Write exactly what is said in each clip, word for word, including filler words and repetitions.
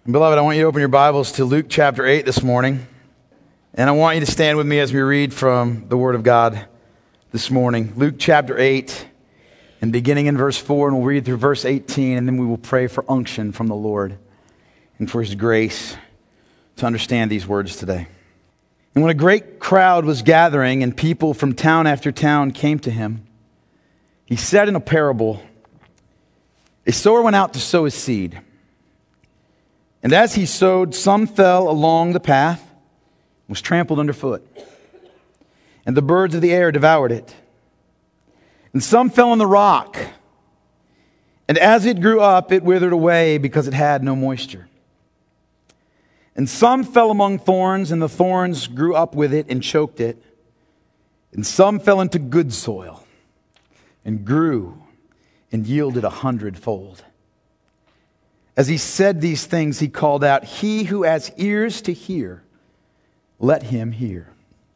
Beloved, I want you to open your Bibles to Luke chapter eight this morning. And I want you to stand with me as we read from the Word of God this morning. Luke chapter eight, and beginning in verse four, and we'll read through verse eighteen, and then we will pray for unction from the Lord and for His grace to understand these words today. And when a great crowd was gathering and people from town after town came to Him, He said in a parable, "A sower went out to sow his seed. And as he sowed, some fell along the path, was trampled underfoot, and the birds of the air devoured it. And some fell on the rock, and as it grew up, it withered away because it had no moisture. And some fell among thorns, and the thorns grew up with it and choked it. And some fell into good soil, and grew and yielded a hundredfold." As he said these things, he called out, "He who has ears to hear, let him hear."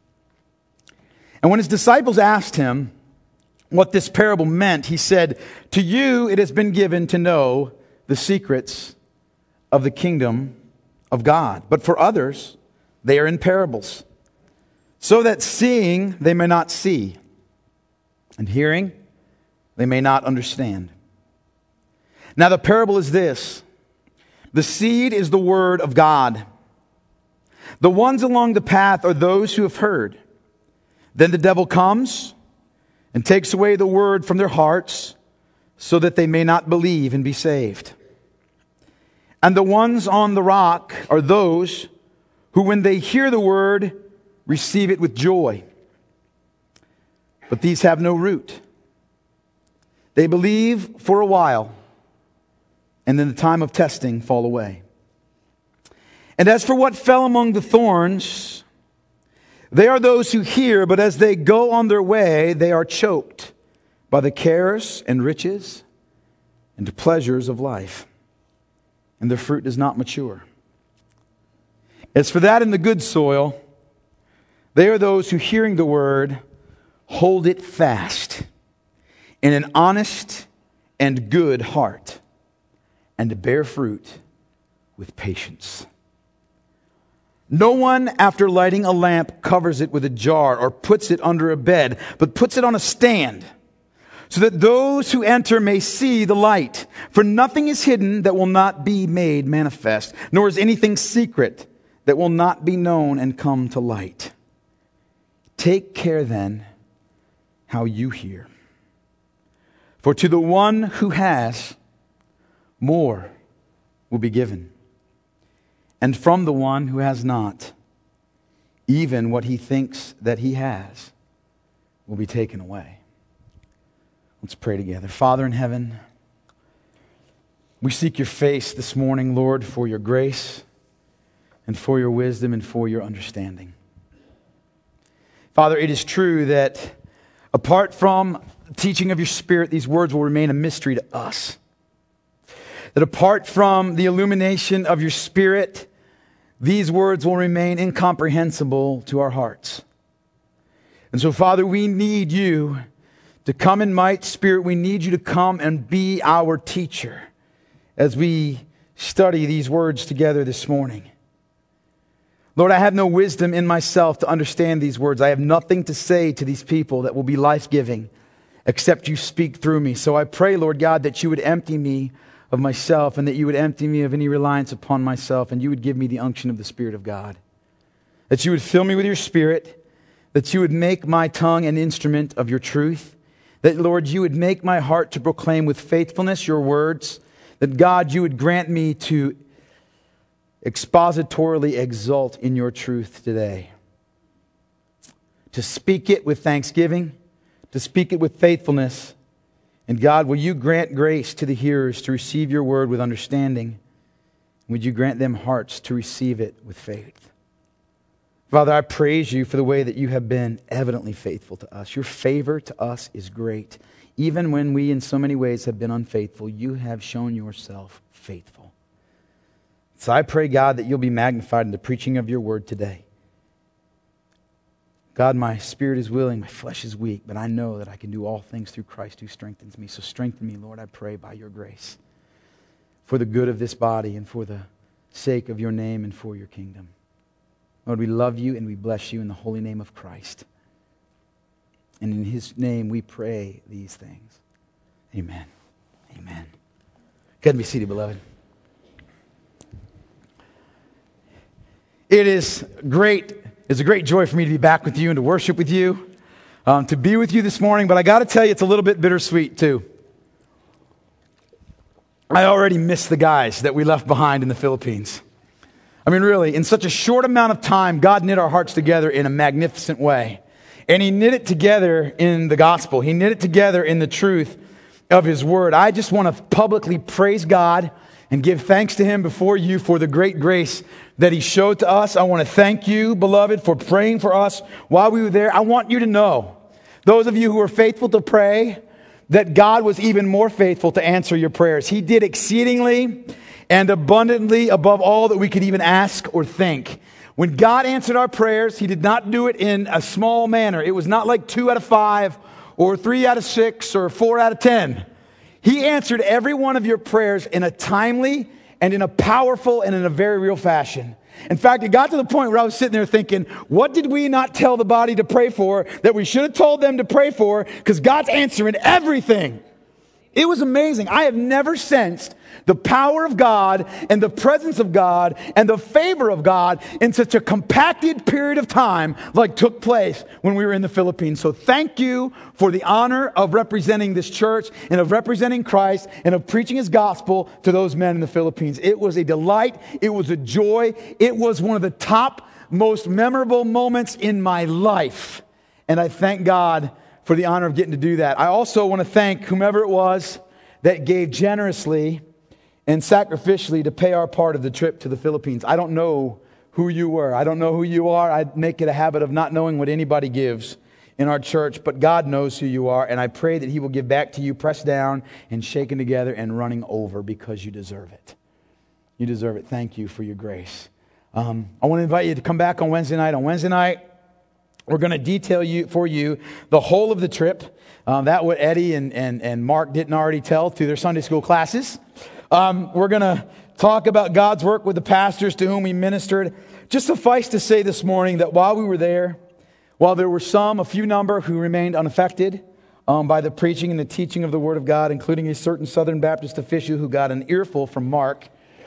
And when his disciples asked him what this parable meant, he said, "To you it has been given to know the secrets of the kingdom of God. But for others, they are in parables, so that seeing they may not see, and hearing they may not understand. Now the parable is this. The seed is the word of God. The ones along the path are those who have heard. Then the devil comes and takes away the word from their hearts so that they may not believe and be saved. And the ones on the rock are those who, when they hear the word, receive it with joy. But these have no root. They believe for a while, and in the time of testing fall away. And as for what fell among the thorns, they are those who hear, but as they go on their way, they are choked by the cares and riches and pleasures of life, and their fruit does not mature. As for that in the good soil, they are those who, hearing the word, hold it fast in an honest and good heart, and to bear fruit with patience. No one, after lighting a lamp, covers it with a jar or puts it under a bed, but puts it on a stand, so that those who enter may see the light. For nothing is hidden that will not be made manifest, nor is anything secret that will not be known and come to light. Take care then how you hear. For to the one who has, more will be given. And from the one who has not, even what he thinks that he has will be taken away." Let's pray together. Father in heaven, we seek your face this morning, Lord, for your grace and for your wisdom and for your understanding. Father, it is true that apart from the teaching of your Spirit, these words will remain a mystery to us. That apart from the illumination of your Spirit, these words will remain incomprehensible to our hearts. And so, Father, we need you to come in might. Spirit, we need you to come and be our teacher as we study these words together this morning. Lord, I have no wisdom in myself to understand these words. I have nothing to say to these people that will be life-giving except you speak through me. So I pray, Lord God, that you would empty me of myself, and that you would empty me of any reliance upon myself, and you would give me the unction of the Spirit of God. That you would fill me with your Spirit, that you would make my tongue an instrument of your truth, that, Lord, you would make my heart to proclaim with faithfulness your words, that, God, you would grant me to expositorily exult in your truth today, to speak it with thanksgiving, to speak it with faithfulness. And God, will you grant grace to the hearers to receive your word with understanding? Would you grant them hearts to receive it with faith? Father, I praise you for the way that you have been evidently faithful to us. Your favor to us is great. Even when we in so many ways have been unfaithful, you have shown yourself faithful. So I pray, God, that you'll be magnified in the preaching of your word today. God, my spirit is willing, my flesh is weak, but I know that I can do all things through Christ who strengthens me. So strengthen me, Lord, I pray, by your grace, for the good of this body and for the sake of your name and for your kingdom. Lord, we love you and we bless you in the holy name of Christ. And in his name we pray these things. Amen. Amen. Go ahead and be seated, beloved. It is great. It's a great joy for me to be back with you and to worship with you, um, to be with you this morning. But I got to tell you, it's a little bit bittersweet too. I already miss the guys that we left behind in the Philippines. I mean, really, in such a short amount of time, God knit our hearts together in a magnificent way. And he knit it together in the gospel. He knit it together in the truth of his word. I just want to publicly praise God and give thanks to him before you for the great grace that he showed to us. I want to thank you, beloved, for praying for us while we were there. I want you to know, those of you who are faithful to pray, that God was even more faithful to answer your prayers. He did exceedingly and abundantly above all that we could even ask or think. When God answered our prayers, he did not do it in a small manner. It was not like two out of five or three out of six or four out of ten. He answered every one of your prayers in a timely and in a powerful and in a very real fashion. In fact, it got to the point where I was sitting there thinking, what did we not tell the body to pray for that we should have told them to pray for? Because God's answering everything. It was amazing. I have never sensed the power of God and the presence of God and the favor of God in such a compacted period of time like took place when we were in the Philippines. So thank you for the honor of representing this church and of representing Christ and of preaching his gospel to those men in the Philippines. It was a delight. It was a joy. It was one of the top, most memorable moments in my life. And I thank God for the honor of getting to do that. I also want to thank whomever it was that gave generously and sacrificially to pay our part of the trip to the Philippines. I don't know who you were. I don't know who you are. I make it a habit of not knowing what anybody gives in our church, but God knows who you are, and I pray that he will give back to you, pressed down and shaken together and running over, because you deserve it. You deserve it. Thank you for your grace. Um, I want to invite you to come back on Wednesday night. On Wednesday night, we're going to detail you for you the whole of the trip. Um, that what Eddie and, and, and Mark didn't already tell through their Sunday school classes. Um, we're going to talk about God's work with the pastors to whom we ministered. Just suffice to say this morning that while we were there, while there were some, a few number, who remained unaffected um, by the preaching and the teaching of the Word of God, including a certain Southern Baptist official who got an earful from Mark.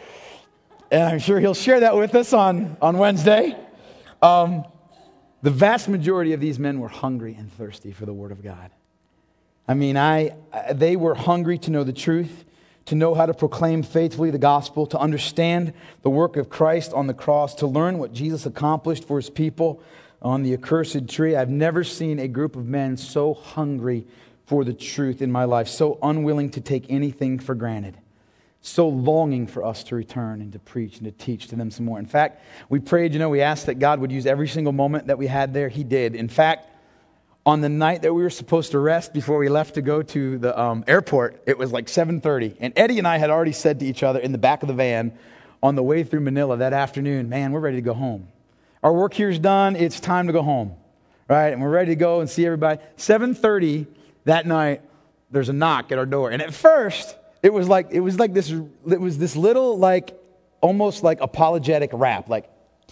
And I'm sure he'll share that with us on, on Wednesday. Um, the vast majority of these men were hungry and thirsty for the Word of God. I mean, I, I they were hungry to know the truth, to know how to proclaim faithfully the gospel, to understand the work of Christ on the cross, to learn what Jesus accomplished for his people on the accursed tree. I've never seen a group of men so hungry for the truth in my life, so unwilling to take anything for granted, so longing for us to return and to preach and to teach to them some more. In fact, we prayed, you know, we asked that God would use every single moment that we had there. He did. In fact, on the night that we were supposed to rest before we left to go to the um, airport, it was like seven thirty. And Eddie and I had already said to each other in the back of the van on the way through Manila that afternoon, man, we're ready to go home. Our work here's done. It's time to go home, right? And we're ready to go and see everybody. seven thirty that night, there's a knock at our door. And at first, it was like it was like this. It was this little, like, almost like apologetic rap, like.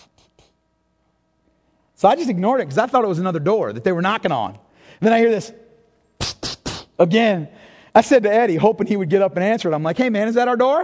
So I just ignored it because I thought it was another door that they were knocking on. And then I hear this again. I said to Eddie, hoping he would get up and answer it. I'm like, hey, man, is that our door?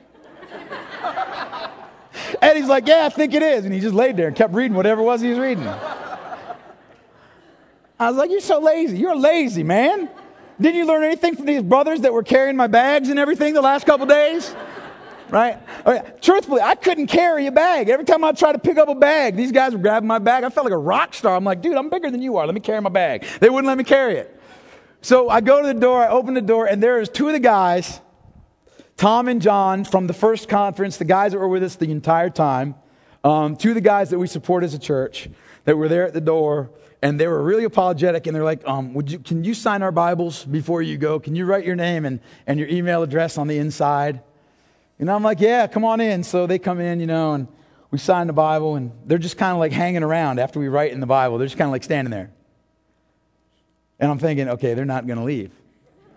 Eddie's like, yeah, I think it is. And he just laid there and kept reading whatever it was he was reading. I was like, you're so lazy. You're lazy, man. Didn't you learn anything from these brothers that were carrying my bags and everything the last couple days? Right? Truthfully, I couldn't carry a bag. Every time I tried to pick up a bag, these guys were grabbing my bag. I felt like a rock star. I'm like, dude, I'm bigger than you are. Let me carry my bag. They wouldn't let me carry it. So I go to the door, I open the door, and there's two of the guys, Tom and John, from the first conference, the guys that were with us the entire time, um, two of the guys that we support as a church, that were there at the door, and they were really apologetic, and they're like, um, would you, can you sign our Bibles before you go? Can you write your name and, and your email address on the inside? And I'm like, yeah, come on in. So they come in, you know, and we sign the Bible, and they're just kind of like hanging around after we write in the Bible. They're just kind of like standing there. And I'm thinking, okay, they're not going to leave.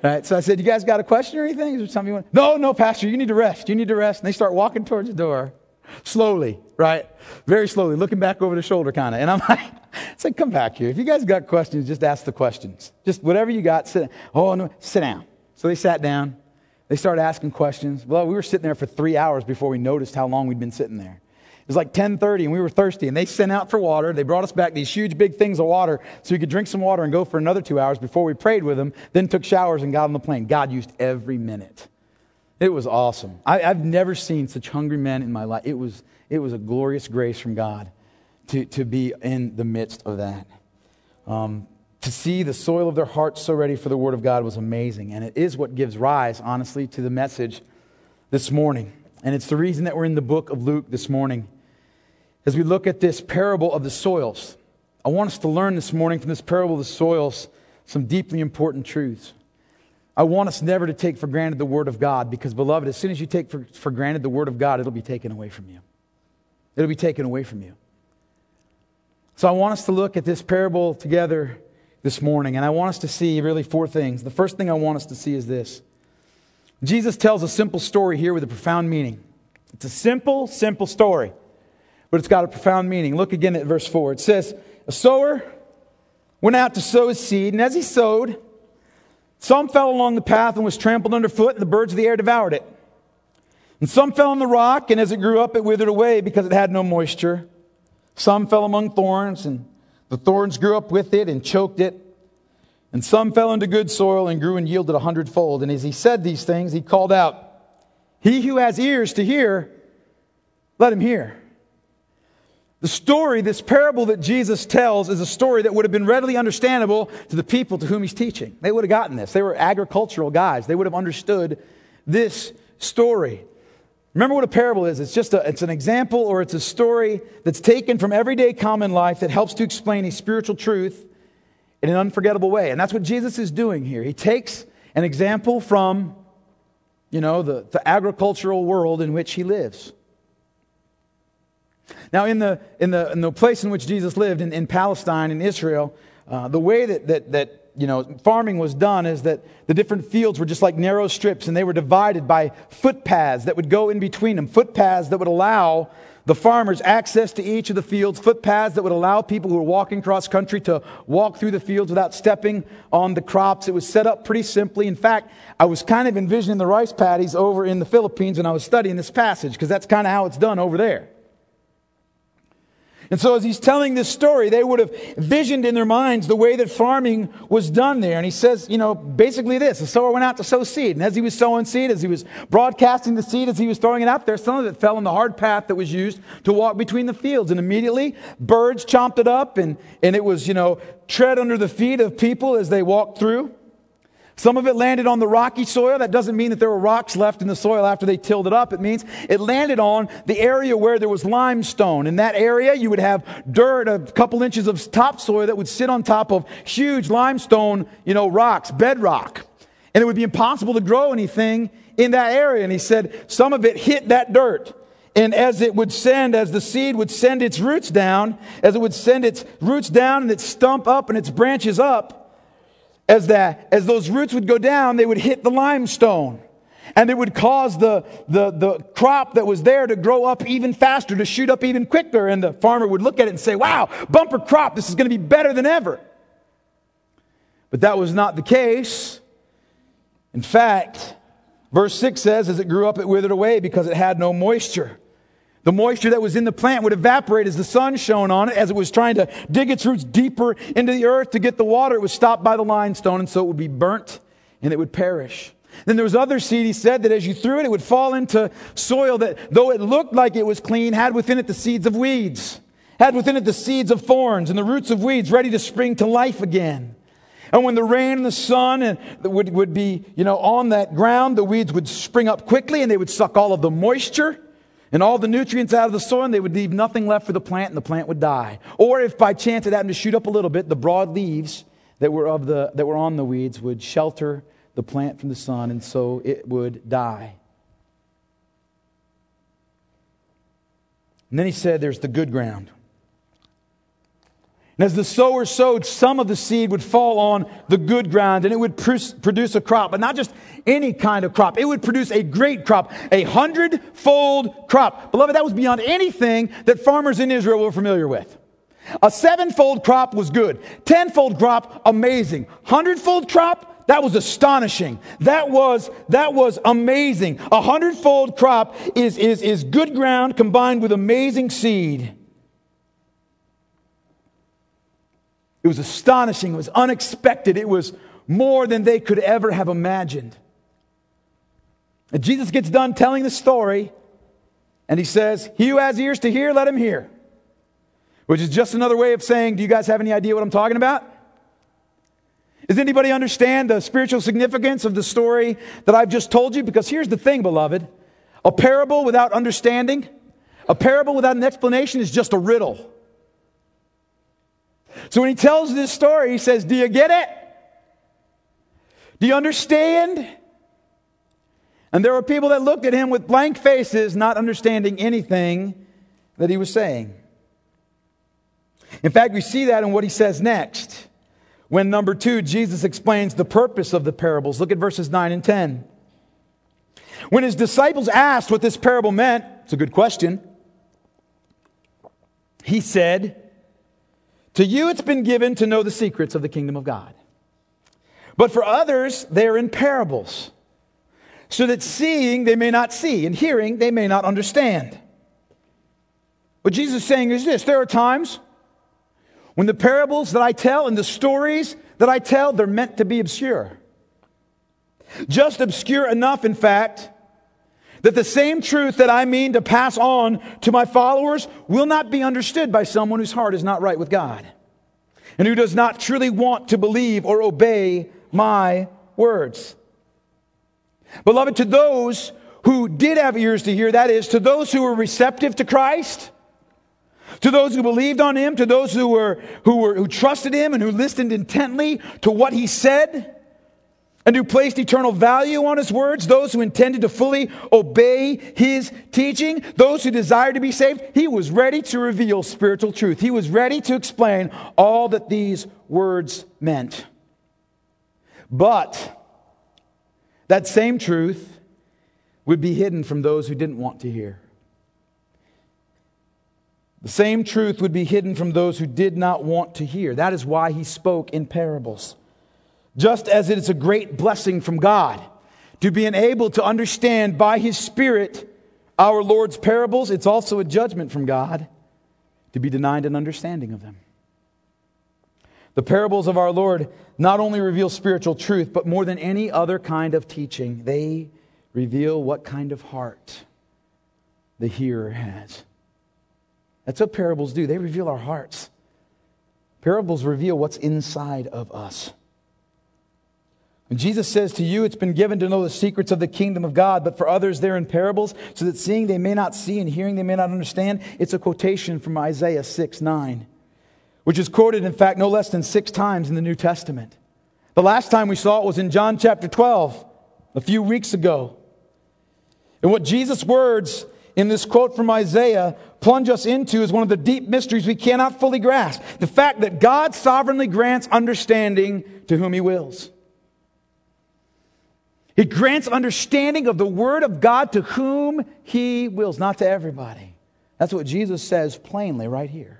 Right? So I said, you guys got a question or anything? Is there something you want? No, no, Pastor, you need to rest. You need to rest. And they start walking towards the door slowly, right? Very slowly, looking back over the shoulder kind of. And I'm like, it's like, come back here. If you guys got questions, just ask the questions. Just whatever you got, sit down. Oh, no, sit down. So they sat down. They started asking questions. Well, we were sitting there for three hours before we noticed how long we'd been sitting there. It was like ten thirty and we were thirsty, and they sent out for water. They brought us back these huge big things of water so we could drink some water and go for another two hours before we prayed with them, then took showers and got on the plane. God used every minute. It was awesome. I, I've never seen such hungry men in my life. It was, it was a glorious grace from God to, to be in the midst of that. Um, to see the soil of their hearts so ready for the Word of God was amazing. And it is what gives rise, honestly, to the message this morning. And it's the reason that we're in the book of Luke this morning. As we look at this parable of the soils, I want us to learn this morning from this parable of the soils some deeply important truths. I want us never to take for granted the Word of God, because, beloved, as soon as you take for, for granted the Word of God, it'll be taken away from you. It'll be taken away from you. So I want us to look at this parable together this morning, and I want us to see really four things. The first thing I want us to see is this. Jesus tells a simple story here with a profound meaning. It's a simple, simple story, but it's got a profound meaning. Look again at verse four. It says, a sower went out to sow his seed, and as he sowed, some fell along the path and was trampled underfoot, and the birds of the air devoured it. And some fell on the rock, and as it grew up, it withered away because it had no moisture. Some fell among thorns, and the thorns grew up with it and choked it. And some fell into good soil and grew and yielded a hundredfold. And as he said these things, he called out, he who has ears to hear, let him hear. The story, this parable that Jesus tells, is a story that would have been readily understandable to the people to whom he's teaching. They would have gotten this. They were agricultural guys. They would have understood this story. Remember what a parable is. It's just a, it's an example, or it's a story that's taken from everyday common life that helps to explain a spiritual truth in an unforgettable way. And that's what Jesus is doing here. He takes an example from, you know, the, the agricultural world in which he lives. Now, in the in the in the place in which Jesus lived, in, in Palestine, in Israel, uh, the way that that that you know farming was done is that the different fields were just like narrow strips, and they were divided by footpaths that would go in between them. Footpaths that would allow the farmers access to each of the fields. Footpaths that would allow people who were walking cross country to walk through the fields without stepping on the crops. It was set up pretty simply. In fact, I was kind of envisioning the rice paddies over in the Philippines when I was studying this passage, because that's kind of how it's done over there. And so as he's telling this story, they would have visioned in their minds the way that farming was done there. And he says, you know, basically this: the sower went out to sow seed. And as he was sowing seed, as he was broadcasting the seed, as he was throwing it out there, some of it fell on the hard path that was used to walk between the fields. And immediately, birds chomped it up, and, and it was, you know, tread under the feet of people as they walked through. Some of it landed on the rocky soil. That doesn't mean that there were rocks left in the soil after they tilled it up. It means it landed on the area where there was limestone. In that area, you would have dirt, a couple inches of topsoil that would sit on top of huge limestone, you know, rocks, bedrock. And it would be impossible to grow anything in that area. And he said some of it hit that dirt. And as it would send, as the seed would send its roots down, as it would send its roots down and its stump up and its branches up, As that, as those roots would go down, they would hit the limestone. And it would cause the, the, the crop that was there to grow up even faster, to shoot up even quicker. And the farmer would look at it and say, wow, bumper crop, this is going to be better than ever. But that was not the case. In fact, verse six says, as it grew up, it withered away because it had no moisture. The moisture that was in the plant would evaporate as the sun shone on it. As it was trying to dig its roots deeper into the earth to get the water, it was stopped by the limestone, and so it would be burnt and it would perish. Then there was other seed, he said, that as you threw it, it would fall into soil that, though it looked like it was clean, had within it the seeds of weeds, had within it the seeds of thorns and the roots of weeds ready to spring to life again. And when the rain and the sun and would, would be, you know, on that ground, the weeds would spring up quickly and they would suck all of the moisture and all the nutrients out of the soil, and they would leave nothing left for the plant, and the plant would die. Or if by chance it happened to shoot up a little bit, the broad leaves that were of the that were on the weeds would shelter the plant from the sun, and so it would die. And then he said there's the good ground. And as the sower sowed, some of the seed would fall on the good ground and it would produce a crop, but not just any kind of crop. It would produce a great crop, a hundredfold crop. Beloved, that was beyond anything that farmers in Israel were familiar with. A sevenfold crop was good. Tenfold crop, amazing. Hundredfold crop, that was astonishing. That was, that was amazing. A hundredfold crop is, is, is good ground combined with amazing seed. It was astonishing. It was unexpected. It was more than they could ever have imagined. And Jesus gets done telling the story, and he says, "He who has ears to hear, let him hear." Which is just another way of saying, do you guys have any idea what I'm talking about? Does anybody understand the spiritual significance of the story that I've just told you? Because here's the thing, beloved. A parable without understanding, a parable without an explanation is just a riddle. So when he tells this story, he says, do you get it? Do you understand? And there were people that looked at him with blank faces, not understanding anything that he was saying. In fact, we see that in what he says next. When, number two, Jesus explains the purpose of the parables. Look at verses nine and ten. When his disciples asked what this parable meant, it's a good question. He said, "To you it's been given to know the secrets of the kingdom of God. But for others, they are in parables, so that seeing they may not see, and hearing they may not understand." What Jesus is saying is this: there are times when the parables that I tell and the stories that I tell, they're meant to be obscure. Just obscure enough, in fact, that the same truth that I mean to pass on to my followers will not be understood by someone whose heart is not right with God and who does not truly want to believe or obey my words. Beloved, to those who did have ears to hear, that is, to those who were receptive to Christ, to those who believed on Him, to those who were who were who trusted Him and who listened intently to what He said, and who placed eternal value on His words, those who intended to fully obey His teaching, those who desired to be saved, He was ready to reveal spiritual truth. He was ready to explain all that these words meant. But that same truth would be hidden from those who didn't want to hear. The same truth would be hidden from those who did not want to hear. That is why He spoke in parables. Just as it is a great blessing from God to be able to understand by His Spirit our Lord's parables, it's also a judgment from God to be denied an understanding of them. The parables of our Lord not only reveal spiritual truth, but more than any other kind of teaching, they reveal what kind of heart the hearer has. That's what parables do. They reveal our hearts. Parables reveal what's inside of us. When Jesus says, "To you it's been given to know the secrets of the kingdom of God, but for others they're in parables, so that seeing they may not see and hearing they may not understand," it's a quotation from Isaiah six nine, which is quoted, in fact, no less than six times in the New Testament. The last time we saw it was in John chapter twelve, a few weeks ago. And what Jesus' words in this quote from Isaiah plunge us into is one of the deep mysteries we cannot fully grasp. The fact that God sovereignly grants understanding to whom He wills. He grants understanding of the Word of God to whom He wills, not to everybody. That's what Jesus says plainly right here.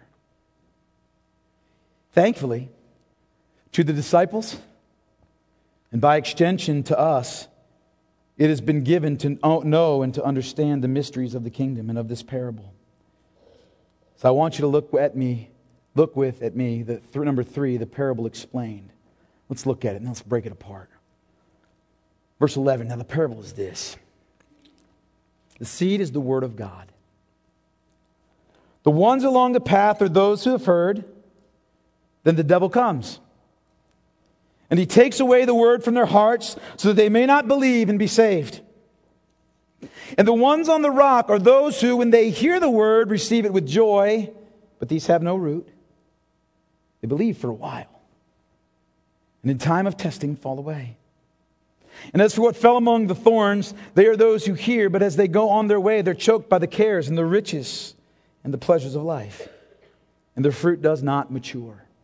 Thankfully, to the disciples, and by extension to us, it has been given to know and to understand the mysteries of the kingdom and of this parable. So I want you to look at me, look with at me, the th- number three, the parable explained. Let's look at it and let's break it apart. Verse eleven, now the parable is this. The seed is the word of God. The ones along the path are those who have heard. Then the devil comes. And he takes away the word from their hearts so that they may not believe and be saved. And the ones on the rock are those who, when they hear the word, receive it with joy, but these have no root. They believe for a while, and in time of testing fall away. And as for what fell among the thorns, they are those who hear, but as they go on their way, they're choked by the cares and the riches and the pleasures of life, and their fruit does not mature.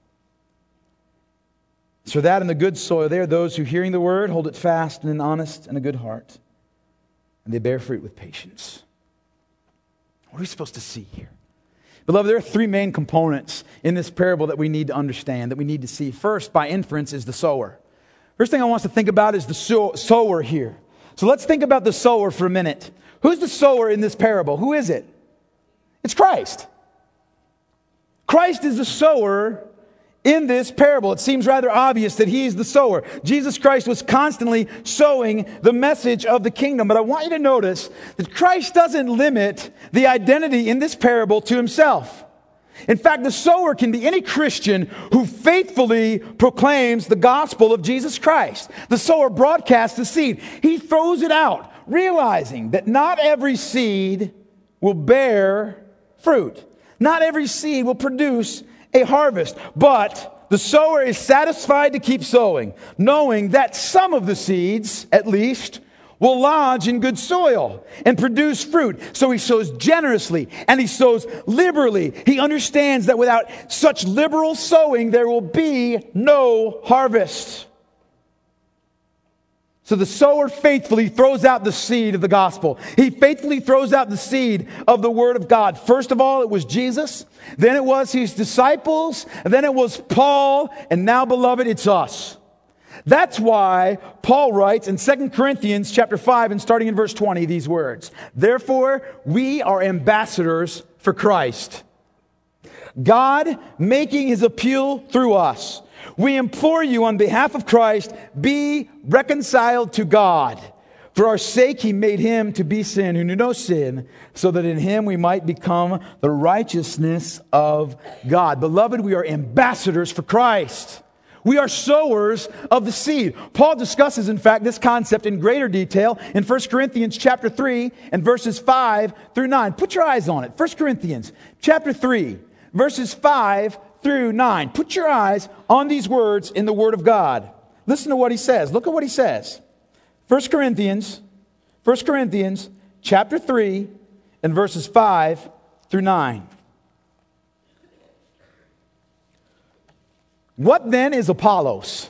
So that in the good soil, they are those who, hearing the word, hold it fast in an honest and a good heart. And they bear fruit with patience. What are we supposed to see here? Beloved, there are three main components in this parable that we need to understand, that we need to see. First, by inference, is the sower. First thing I want us to think about is the sow- sower here. So let's think about the sower for a minute. Who's the sower in this parable? Who is it? It's Christ. Christ is the sower in this parable. It seems rather obvious that He's the sower. Jesus Christ was constantly sowing the message of the kingdom. But I want you to notice that Christ doesn't limit the identity in this parable to Himself. In fact, the sower can be any Christian who faithfully proclaims the gospel of Jesus Christ. The sower broadcasts the seed. He throws it out, realizing that not every seed will bear fruit. Not every seed will produce a harvest, but the sower is satisfied to keep sowing, knowing that some of the seeds, at least, will lodge in good soil and produce fruit. So he sows generously and he sows liberally. He understands that without such liberal sowing, there will be no harvest. So the sower faithfully throws out the seed of the gospel. He faithfully throws out the seed of the word of God. First of all, it was Jesus. Then it was His disciples. And then it was Paul. And now, beloved, it's us. That's why Paul writes in Second Corinthians chapter five and starting in verse twenty these words. Therefore, we are ambassadors for Christ, God making His appeal through us. We implore you on behalf of Christ, be reconciled to God. For our sake He made Him to be sin who knew no sin, so that in Him we might become the righteousness of God. Beloved, we are ambassadors for Christ. We are sowers of the seed. Paul discusses, in fact, this concept in greater detail in First Corinthians chapter three and verses five through nine. Put your eyes on it. First Corinthians chapter three, verses five through nine. Put your eyes on these words in the Word of God. Listen to what he says. Look at what he says. First Corinthians, First Corinthians chapter three and verses five through nine. What then is Apollos?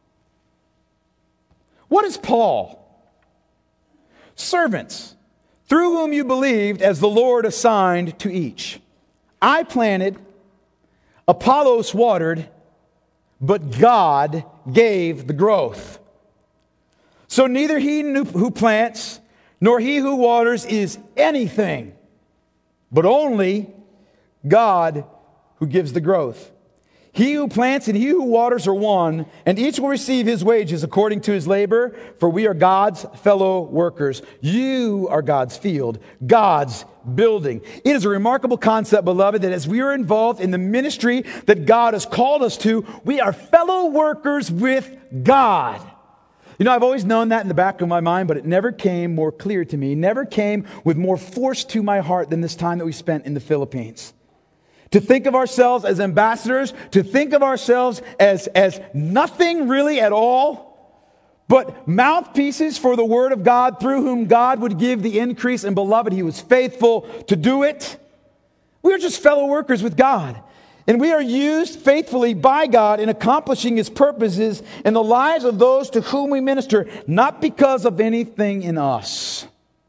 What is Paul? Servants, through whom you believed as the Lord assigned to each. I planted, Apollos watered, but God gave the growth. So neither he who plants nor he who waters is anything, but only God who gives the growth. He who plants and he who waters are one, and each will receive his wages according to his labor, for we are God's fellow workers. You are God's field, God's building. It is a remarkable concept, beloved, that as we are involved in the ministry that God has called us to, we are fellow workers with God. You know, I've always known that in the back of my mind, but it never came more clear to me, never came with more force to my heart than this time that we spent in the Philippines. To think of ourselves as ambassadors, to think of ourselves as, as nothing really at all, but mouthpieces for the Word of God through whom God would give the increase. And beloved, He was faithful to do it. We are just fellow workers with God. And we are used faithfully by God in accomplishing His purposes in the lives of those to whom we minister, not because of anything in us,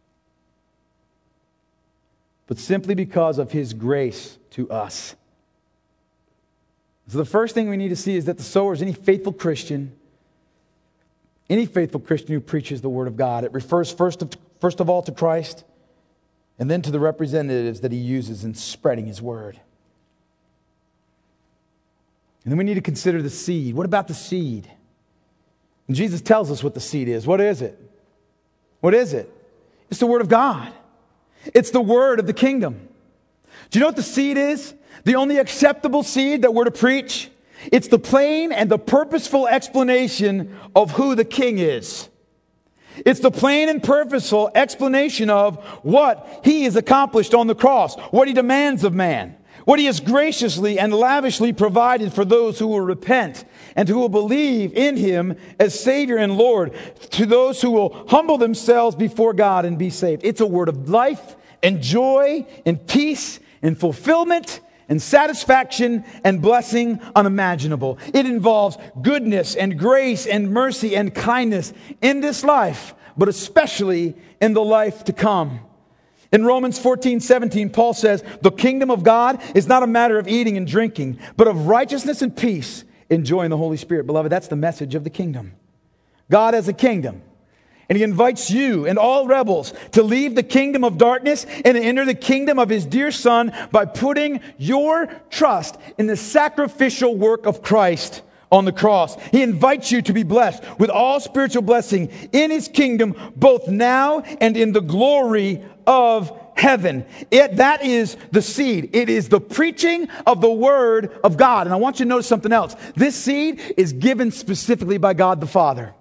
but simply because of His grace to us. So the first thing we need to see is that the sower is any faithful Christian, any faithful Christian who preaches the Word of God. It refers first of, first of all to Christ, and then to the representatives that He uses in spreading His Word. And then we need to consider the seed. What about the seed? And Jesus tells us what the seed is. What is it? What is it? It's the Word of God. It's the Word of the kingdom. Do you know what the seed is? The only acceptable seed that we're to preach? It's the plain and the purposeful explanation of who the King is. It's the plain and purposeful explanation of what He has accomplished on the cross, what He demands of man, what He has graciously and lavishly provided for those who will repent and who will believe in Him as Savior and Lord, to those who will humble themselves before God and be saved. It's a word of life and joy and peace and fulfillment and satisfaction and blessing unimaginable. It involves goodness and grace and mercy and kindness in this life, but especially in the life to come. In Romans fourteen seventeen, Paul says, the kingdom of God is not a matter of eating and drinking, but of righteousness and peace, enjoying the Holy Spirit. Beloved, that's the message of the kingdom. God has a kingdom, and He invites you and all rebels to leave the kingdom of darkness and to enter the kingdom of His dear Son by putting your trust in the sacrificial work of Christ on the cross. He invites you to be blessed with all spiritual blessing in His kingdom, both now and in the glory of heaven. It, that is the seed. It is the preaching of the Word of God. And I want you to notice something else. This seed is given specifically by God the Father.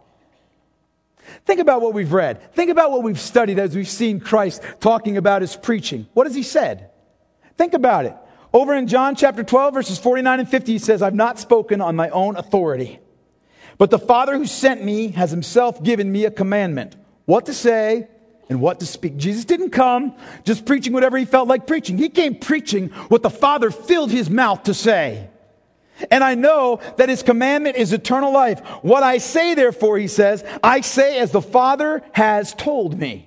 Think about what we've read. Think about what we've studied as we've seen Christ talking about His preaching. What has He said? Think about it. Over in John chapter twelve, verses forty-nine and fifty, He says, I've not spoken on my own authority, but the Father who sent me has Himself given me a commandment, what to say and what to speak. Jesus didn't come just preaching whatever He felt like preaching. He came preaching what the Father filled His mouth to say. And I know that His commandment is eternal life. What I say, therefore, He says, I say as the Father has told me.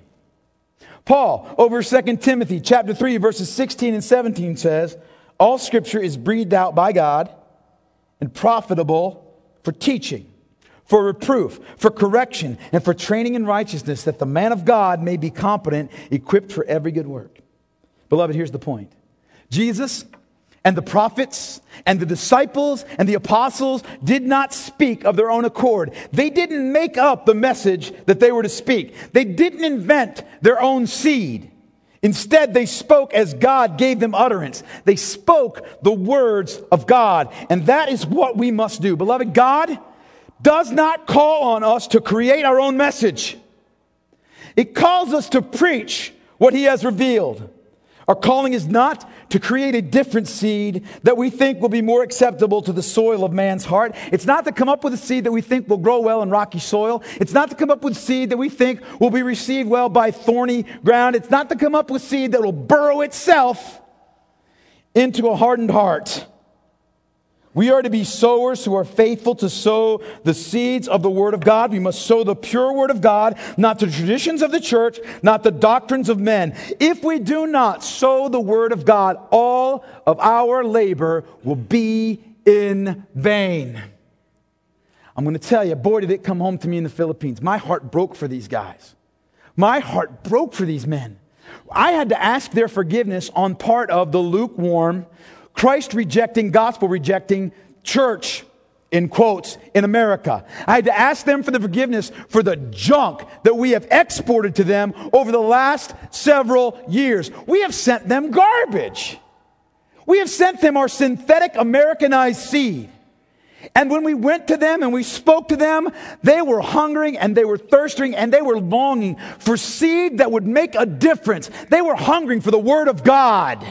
Paul, over Second Timothy chapter three, verses sixteen and seventeen says, all Scripture is breathed out by God and profitable for teaching, for reproof, for correction, and for training in righteousness, that the man of God may be competent, equipped for every good work. Beloved, here's the point. Jesus and the prophets and the disciples and the apostles did not speak of their own accord. They didn't make up the message that they were to speak. They didn't invent their own seed. Instead, they spoke as God gave them utterance. They spoke the words of God. And that is what we must do. Beloved, God does not call on us to create our own message. It calls us to preach what He has revealed. Our calling is not to create a different seed that we think will be more acceptable to the soil of man's heart. It's not to come up with a seed that we think will grow well in rocky soil. It's not to come up with seed that we think will be received well by thorny ground. It's not to come up with seed that will burrow itself into a hardened heart. We are to be sowers who are faithful to sow the seeds of the Word of God. We must sow the pure Word of God, not the traditions of the church, not the doctrines of men. If we do not sow the Word of God, all of our labor will be in vain. I'm going to tell you, boy, did it come home to me in the Philippines. My heart broke for these guys. My heart broke for these men. I had to ask their forgiveness on part of the lukewarm, Christ-rejecting, gospel-rejecting church, in quotes, in America. I had to ask them for the forgiveness for the junk that we have exported to them over the last several years. We have sent them garbage. We have sent them our synthetic Americanized seed. And when we went to them and we spoke to them, they were hungering and they were thirsting and they were longing for seed that would make a difference. They were hungering for the Word of God.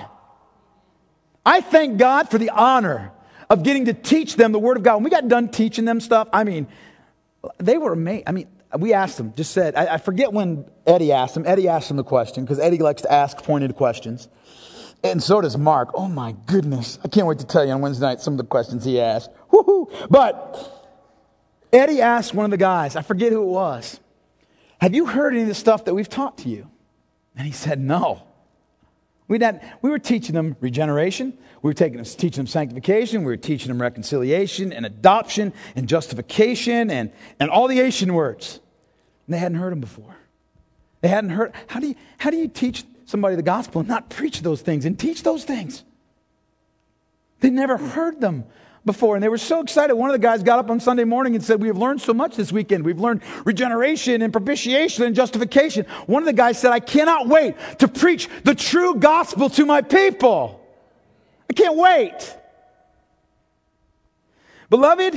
I thank God for the honor of getting to teach them the Word of God. When we got done teaching them stuff, I mean, they were amazed. I mean, we asked them, just said, I, I forget when Eddie asked them. Eddie asked them the question, because Eddie likes to ask pointed questions. And so does Mark. Oh my goodness. I can't wait to tell you on Wednesday night some of the questions he asked. Woo-hoo. But Eddie asked one of the guys, I forget who it was, have you heard any of the stuff that we've taught to you? And he said, no. We, had, we were teaching them regeneration. We were taking them, teaching them sanctification. We were teaching them reconciliation and adoption and justification and, and all the Asian words. And they hadn't heard them before. They hadn't heard. How do you, how do you teach somebody the gospel and not preach those things and teach those things? They never heard them before. And they were so excited. One of the guys got up on Sunday morning and said, we have learned so much this weekend. We've learned regeneration and propitiation and justification. One of the guys said, I cannot wait to preach the true gospel to my people. I can't wait. Beloved,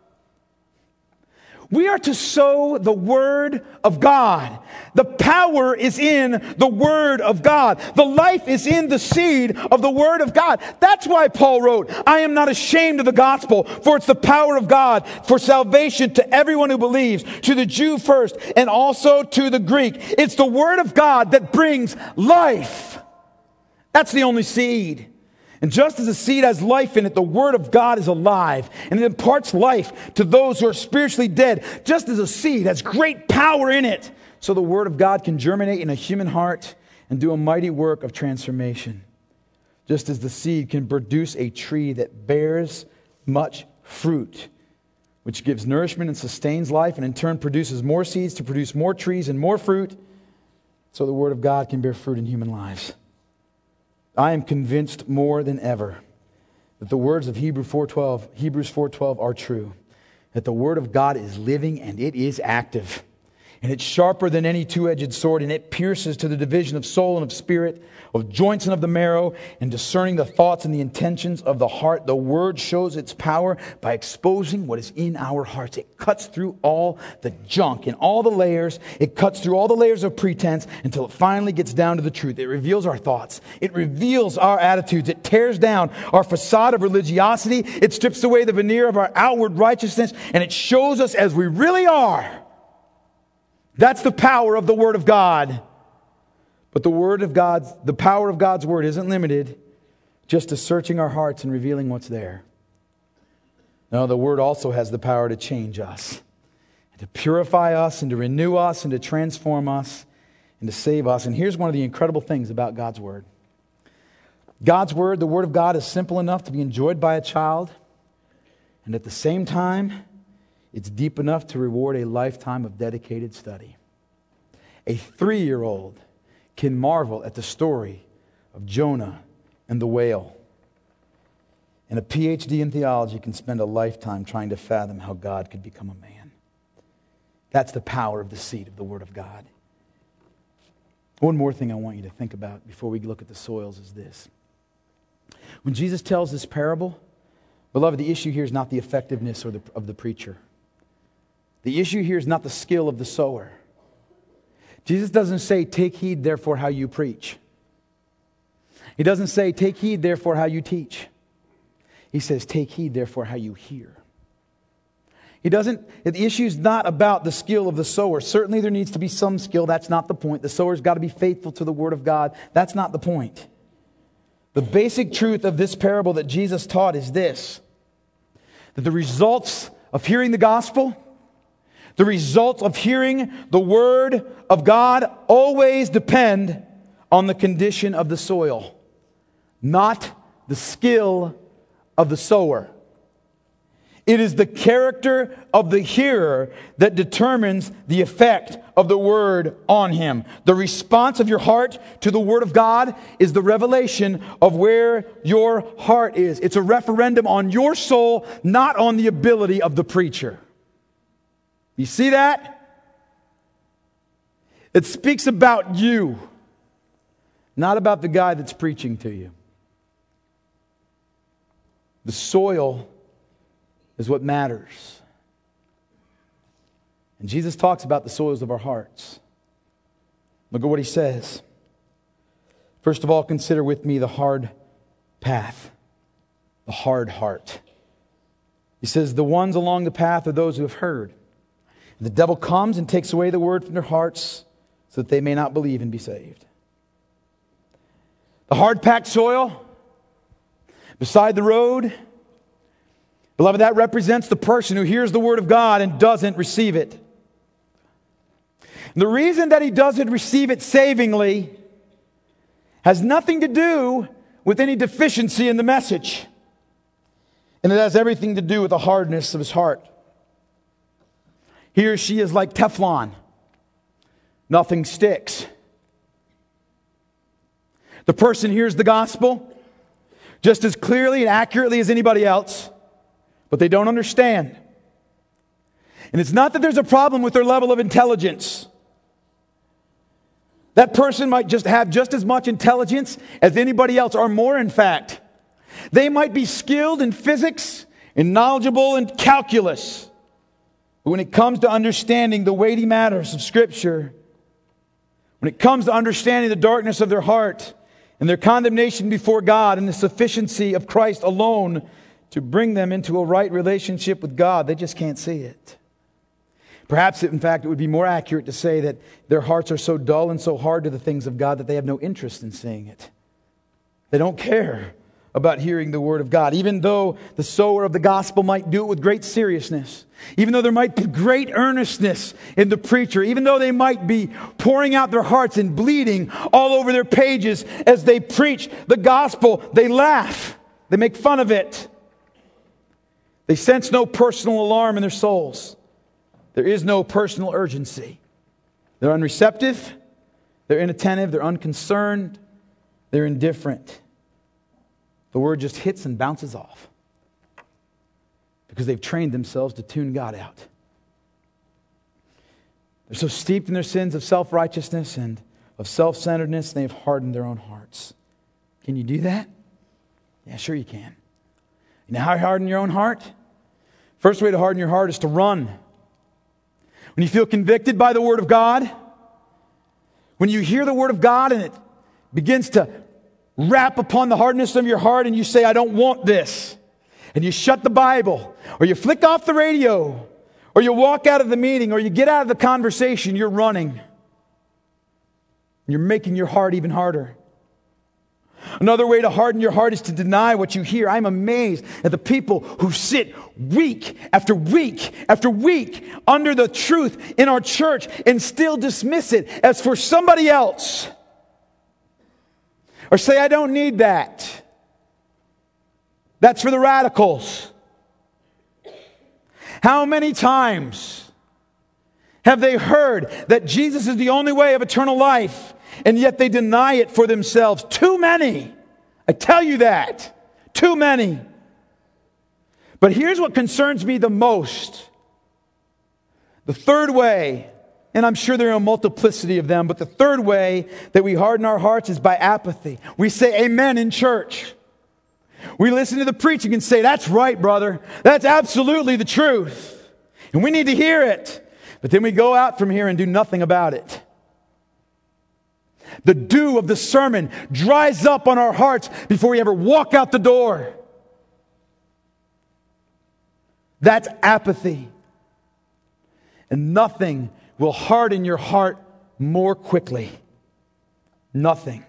we are to sow the Word of God. The power is in the Word of God. The life is in the seed of the Word of God. That's why Paul wrote, I am not ashamed of the gospel, for it's the power of God for salvation to everyone who believes, to the Jew first and also to the Greek. It's the Word of God that brings life. That's the only seed. And just as a seed has life in it, the Word of God is alive, and it imparts life to those who are spiritually dead. Just as a seed has great power in it, so the Word of God can germinate in a human heart and do a mighty work of transformation. Just as the seed can produce a tree that bears much fruit, which gives nourishment and sustains life, and in turn produces more seeds to produce more trees and more fruit, so the Word of God can bear fruit in human lives. I am convinced more than ever that the words of Hebrews four twelve, Hebrews four twelve are true. That the Word of God is living and it is active. And it's sharper than any two-edged sword, and it pierces to the division of soul and of spirit, of joints and of the marrow, and discerning the thoughts and the intentions of the heart. The Word shows its power by exposing what is in our hearts. It cuts through all the junk and all the layers. It cuts through all the layers of pretense until it finally gets down to the truth. It reveals our thoughts. It reveals our attitudes. It tears down our facade of religiosity. It strips away the veneer of our outward righteousness, and it shows us as we really are. That's the power of the Word of God. But the Word of God's, the power of God's Word isn't limited just to searching our hearts and revealing what's there. No, the Word also has the power to change us, and to purify us, and to renew us, and to transform us, and to save us. And here's one of the incredible things about God's Word. God's Word, the Word of God, is simple enough to be enjoyed by a child, and at the same time, it's deep enough to reward a lifetime of dedicated study. A three-year-old can marvel at the story of Jonah and the whale. And a P H D in theology can spend a lifetime trying to fathom how God could become a man. That's the power of the seed of the Word of God. One more thing I want you to think about before we look at the soils is this. When Jesus tells this parable, beloved, the issue here is not the effectiveness or the, of the preacher. The issue here is not the skill of the sower. Jesus doesn't say, take heed, therefore, how you preach. He doesn't say, take heed, therefore, how you teach. He says, take heed, therefore, how you hear. He doesn't, the issue is not about the skill of the sower. Certainly there needs to be some skill. That's not the point. The sower's got to be faithful to the Word of God. That's not the point. The basic truth of this parable that Jesus taught is this: that the results of hearing the gospel, the results of hearing the Word of God always depend on the condition of the soil, not the skill of the sower. It is the character of the hearer that determines the effect of the Word on him. The response of your heart to the Word of God is the revelation of where your heart is. It's a referendum on your soul, not on the ability of the preacher. You see that? It speaks about you, not about the guy that's preaching to you. The soil is what matters. And Jesus talks about the soils of our hearts. Look at what he says. First of all, consider with me the hard path, the hard heart. He says, the ones along the path are those who have heard. And the devil comes and takes away the word from their hearts so that they may not believe and be saved. The hard-packed soil beside the road, beloved, that represents the person who hears the Word of God and doesn't receive it. And the reason that he doesn't receive it savingly has nothing to do with any deficiency in the message. And it has everything to do with the hardness of his heart. He or she is like Teflon. Nothing sticks. The person hears the gospel just as clearly and accurately as anybody else, but they don't understand. And it's not that there's a problem with their level of intelligence. That person might just have just as much intelligence as anybody else, or more in fact. They might be skilled in physics and knowledgeable in calculus. But when it comes to understanding the weighty matters of Scripture, when it comes to understanding the darkness of their heart and their condemnation before God and the sufficiency of Christ alone to bring them into a right relationship with God, they just can't see it. Perhaps, in fact, it would be more accurate to say that their hearts are so dull and so hard to the things of God that they have no interest in seeing it. They don't care about hearing the Word of God. Even though the sower of the gospel might do it with great seriousness, even though there might be great earnestness in the preacher, even though they might be pouring out their hearts and bleeding all over their pages as they preach the gospel, they laugh. They make fun of it. They sense no personal alarm in their souls. There is no personal urgency. They're unreceptive. They're inattentive. They're unconcerned. They're indifferent. The word just hits and bounces off because they've trained themselves to tune God out. They're so steeped in their sins of self-righteousness and of self-centeredness, they've hardened their own hearts. Can you do that? Yeah, sure you can. You know how you harden your own heart? First way to harden your heart is to run. When you feel convicted by the Word of God, when you hear the Word of God and it begins to rap upon the hardness of your heart and you say, I don't want this. And you shut the Bible, or you flick off the radio, or you walk out of the meeting, or you get out of the conversation, you're running. You're making your heart even harder. Another way to harden your heart is to deny what you hear. I'm amazed at the people who sit week after week after week under the truth in our church and still dismiss it as for somebody else. Or say, I don't need that. That's for the radicals. How many times have they heard that Jesus is the only way of eternal life, and yet they deny it for themselves? Too many. I tell you that. Too many. But here's what concerns me the most. The third way, and I'm sure there are a multiplicity of them, but the third way that we harden our hearts is by apathy. We say amen in church. We listen to the preaching and say, that's right, brother. That's absolutely the truth. And we need to hear it. But then we go out from here and do nothing about it. The dew of the sermon dries up on our hearts before we ever walk out the door. That's apathy. And nothing will harden your heart more quickly. Nothing.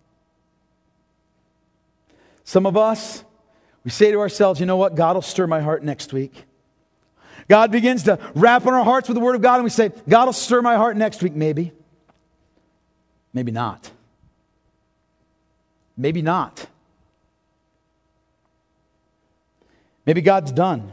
Some of us, we say to ourselves, you know what? God will stir my heart next week. God begins to wrap on our hearts with the Word of God, and we say, God will stir my heart next week, maybe. Maybe not. Maybe not. Maybe God's done.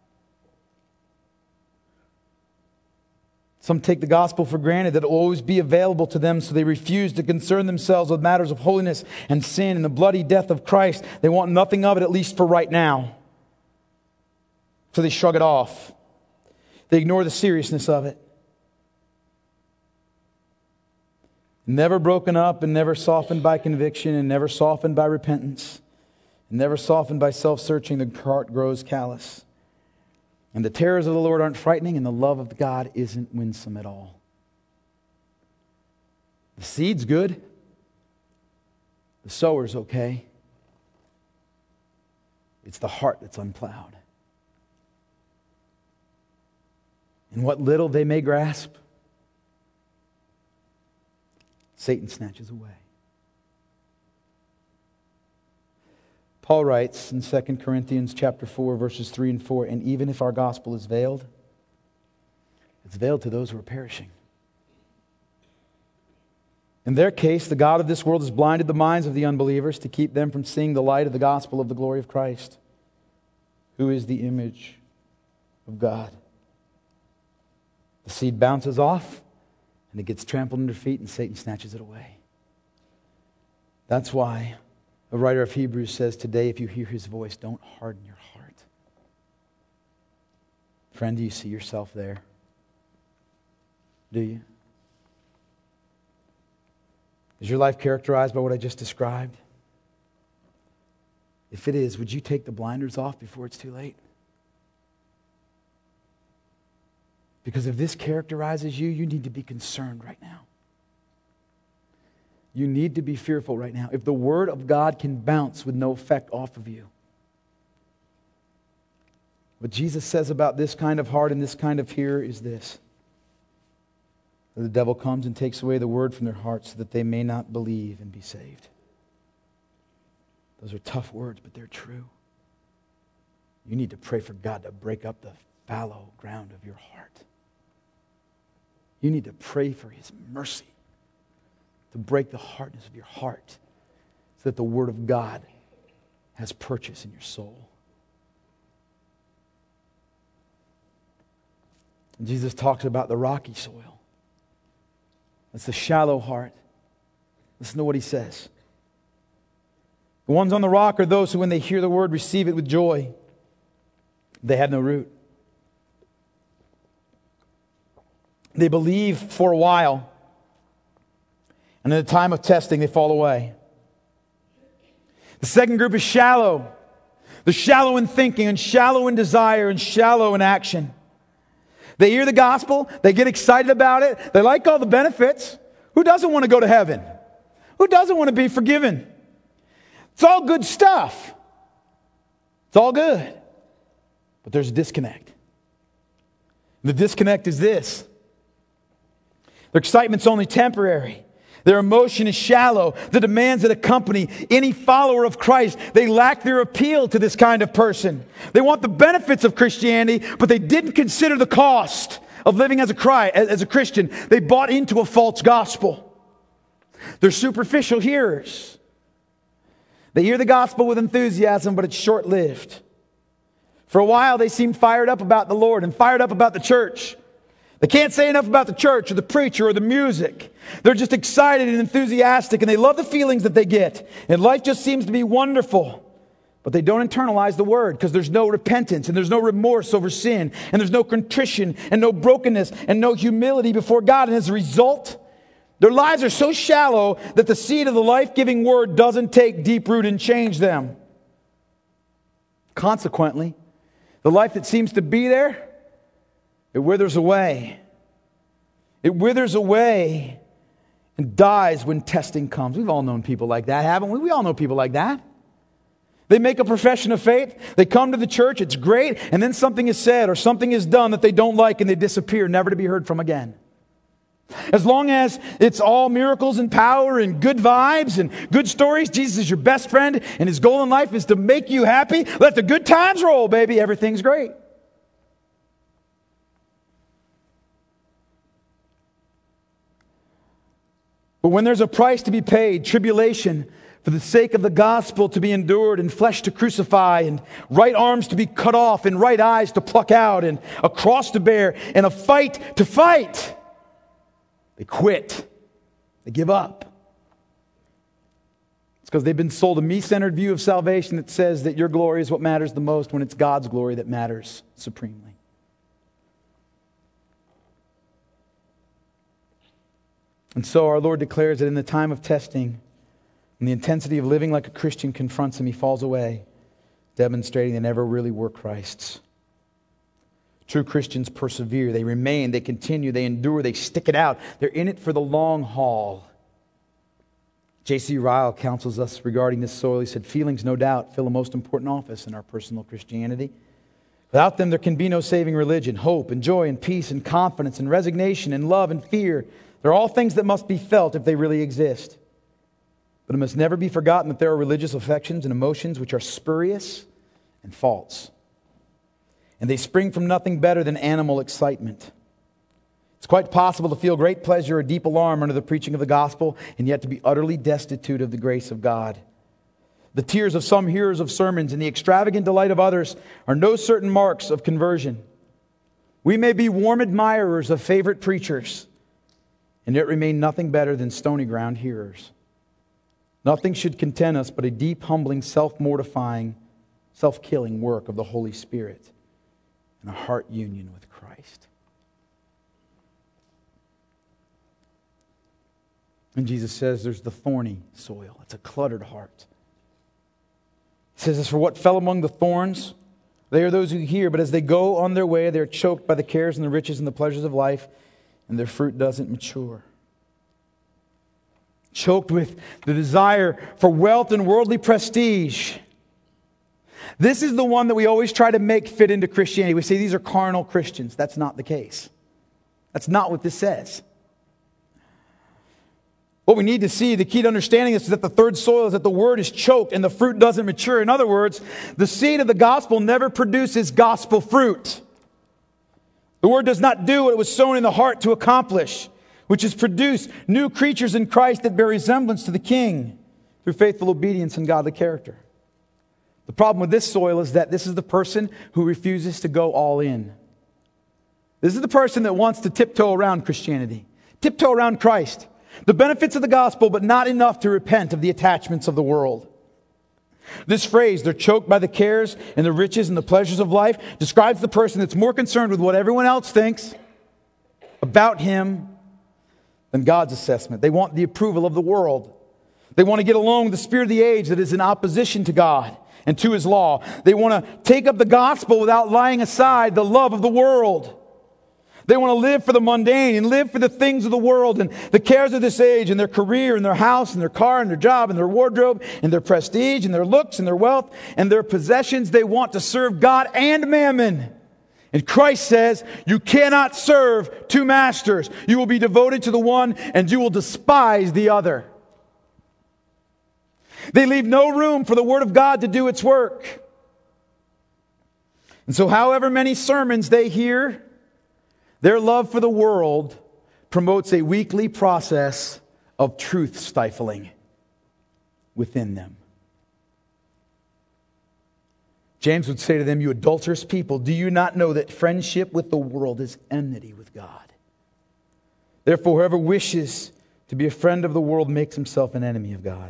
Some take the gospel for granted that it will always be available to them, so they refuse to concern themselves with matters of holiness and sin and the bloody death of Christ. They want nothing of it, at least for right now. So they shrug it off. They ignore the seriousness of it. Never broken up and never softened by conviction and never softened by repentance and never softened by self-searching, the heart grows callous. And the terrors of the Lord aren't frightening, and the love of God isn't winsome at all. The seed's good. The sower's okay. It's the heart that's unplowed. And what little they may grasp, Satan snatches away. Paul writes in Second Corinthians chapter four, verses three and four, and even if our gospel is veiled, it's veiled to those who are perishing. In their case, the God of this world has blinded the minds of the unbelievers to keep them from seeing the light of the gospel of the glory of Christ, who is the image of God. The seed bounces off, and it gets trampled under feet, and Satan snatches it away. That's why the writer of Hebrews says today, if you hear his voice, don't harden your heart. Friend, do you see yourself there? Do you? Is your life characterized by what I just described? If it is, would you take the blinders off before it's too late? Because if this characterizes you, you need to be concerned right now. You need to be fearful right now. If the Word of God can bounce with no effect off of you. What Jesus says about this kind of heart and this kind of hearer is this: the devil comes and takes away the Word from their hearts so that they may not believe and be saved. Those are tough words, but they're true. You need to pray for God to break up the fallow ground of your heart. You need to pray for His mercy to break the hardness of your heart so that the Word of God has purchase in your soul. And Jesus talks about the rocky soil. That's the shallow heart. Listen to what He says. The ones on the rock are those who, when they hear the word, receive it with joy. They have no root. They believe for a while, and in the time of testing, they fall away. The second group is shallow. They're shallow in thinking, and shallow in desire, and shallow in action. They hear the gospel, they get excited about it, they like all the benefits. Who doesn't want to go to heaven? Who doesn't want to be forgiven? It's all good stuff. It's all good. But there's a disconnect. The disconnect is this. Their excitement's only temporary. Their emotion is shallow. The demands that accompany any follower of Christ, they lack their appeal to this kind of person. They want the benefits of Christianity, but they didn't consider the cost of living as a, Christ, as a Christian. They bought into a false gospel. They're superficial hearers. They hear the gospel with enthusiasm, but it's short-lived. For a while, they seem fired up about the Lord and fired up about the church. They can't say enough about the church or the preacher or the music. They're just excited and enthusiastic, and they love the feelings that they get. And life just seems to be wonderful. But they don't internalize the word because there's no repentance and there's no remorse over sin and there's no contrition and no brokenness and no humility before God. And as a result, their lives are so shallow that the seed of the life-giving word doesn't take deep root and change them. Consequently, the life that seems to be there, it withers away. It withers away and dies when testing comes. We've all known people like that, haven't we? We all know people like that. They make a profession of faith. They come to the church. It's great. And then something is said or something is done that they don't like and they disappear, never to be heard from again. As long as it's all miracles and power and good vibes and good stories, Jesus is your best friend and His goal in life is to make you happy. Let the good times roll, baby. Everything's great. But when there's a price to be paid, tribulation for the sake of the gospel to be endured, and flesh to crucify, and right arms to be cut off, and right eyes to pluck out, and a cross to bear, and a fight to fight, they quit. They give up. It's because they've been sold a me-centered view of salvation that says that your glory is what matters the most when it's God's glory that matters supremely. And so our Lord declares that in the time of testing, when the intensity of living like a Christian confronts him, he falls away, demonstrating they never really were Christ's. True Christians persevere. They remain. They continue. They endure. They stick it out. They're in it for the long haul. J C Ryle counsels us regarding this soil. He said, feelings, no doubt, fill a most important office in our personal Christianity. Without them, there can be no saving religion. Hope and joy and peace and confidence and resignation and love and fear. They're all things that must be felt if they really exist. But it must never be forgotten that there are religious affections and emotions which are spurious and false. And they spring from nothing better than animal excitement. It's quite possible to feel great pleasure or deep alarm under the preaching of the gospel, and yet to be utterly destitute of the grace of God. The tears of some hearers of sermons and the extravagant delight of others are no certain marks of conversion. We may be warm admirers of favorite preachers, and yet remain nothing better than stony ground hearers. Nothing should content us but a deep, humbling, self-mortifying, self-killing work of the Holy Spirit and a heart union with Christ. And Jesus says there's the thorny soil. It's a cluttered heart. He says, as for what fell among the thorns, they are those who hear, but as they go on their way, they're choked by the cares and the riches and the pleasures of life, and their fruit doesn't mature. Choked with the desire for wealth and worldly prestige. This is the one that we always try to make fit into Christianity. We say these are carnal Christians. That's not the case. That's not what this says. What we need to see, the key to understanding this, is that the third soil is that the word is choked and the fruit doesn't mature. In other words, the seed of the gospel never produces gospel fruit. The word does not do what it was sown in the heart to accomplish, which is produce new creatures in Christ that bear resemblance to the King through faithful obedience and godly character. The problem with this soil is that this is the person who refuses to go all in. This is the person that wants to tiptoe around Christianity, tiptoe around Christ. The benefits of the gospel, but not enough to repent of the attachments of the world. This phrase, they're choked by the cares and the riches and the pleasures of life, describes the person that's more concerned with what everyone else thinks about him than God's assessment. They want the approval of the world. They want to get along with the spirit of the age that is in opposition to God and to His law. They want to take up the gospel without laying aside the love of the world. They want to live for the mundane and live for the things of the world and the cares of this age and their career and their house and their car and their job and their wardrobe and their prestige and their looks and their wealth and their possessions. They want to serve God and mammon. And Christ says, you cannot serve two masters. You will be devoted to the one and you will despise the other. They leave no room for the Word of God to do its work. And so however many sermons they hear, their love for the world promotes a weekly process of truth stifling within them. James would say to them, you adulterous people, do you not know that friendship with the world is enmity with God? Therefore, whoever wishes to be a friend of the world makes himself an enemy of God.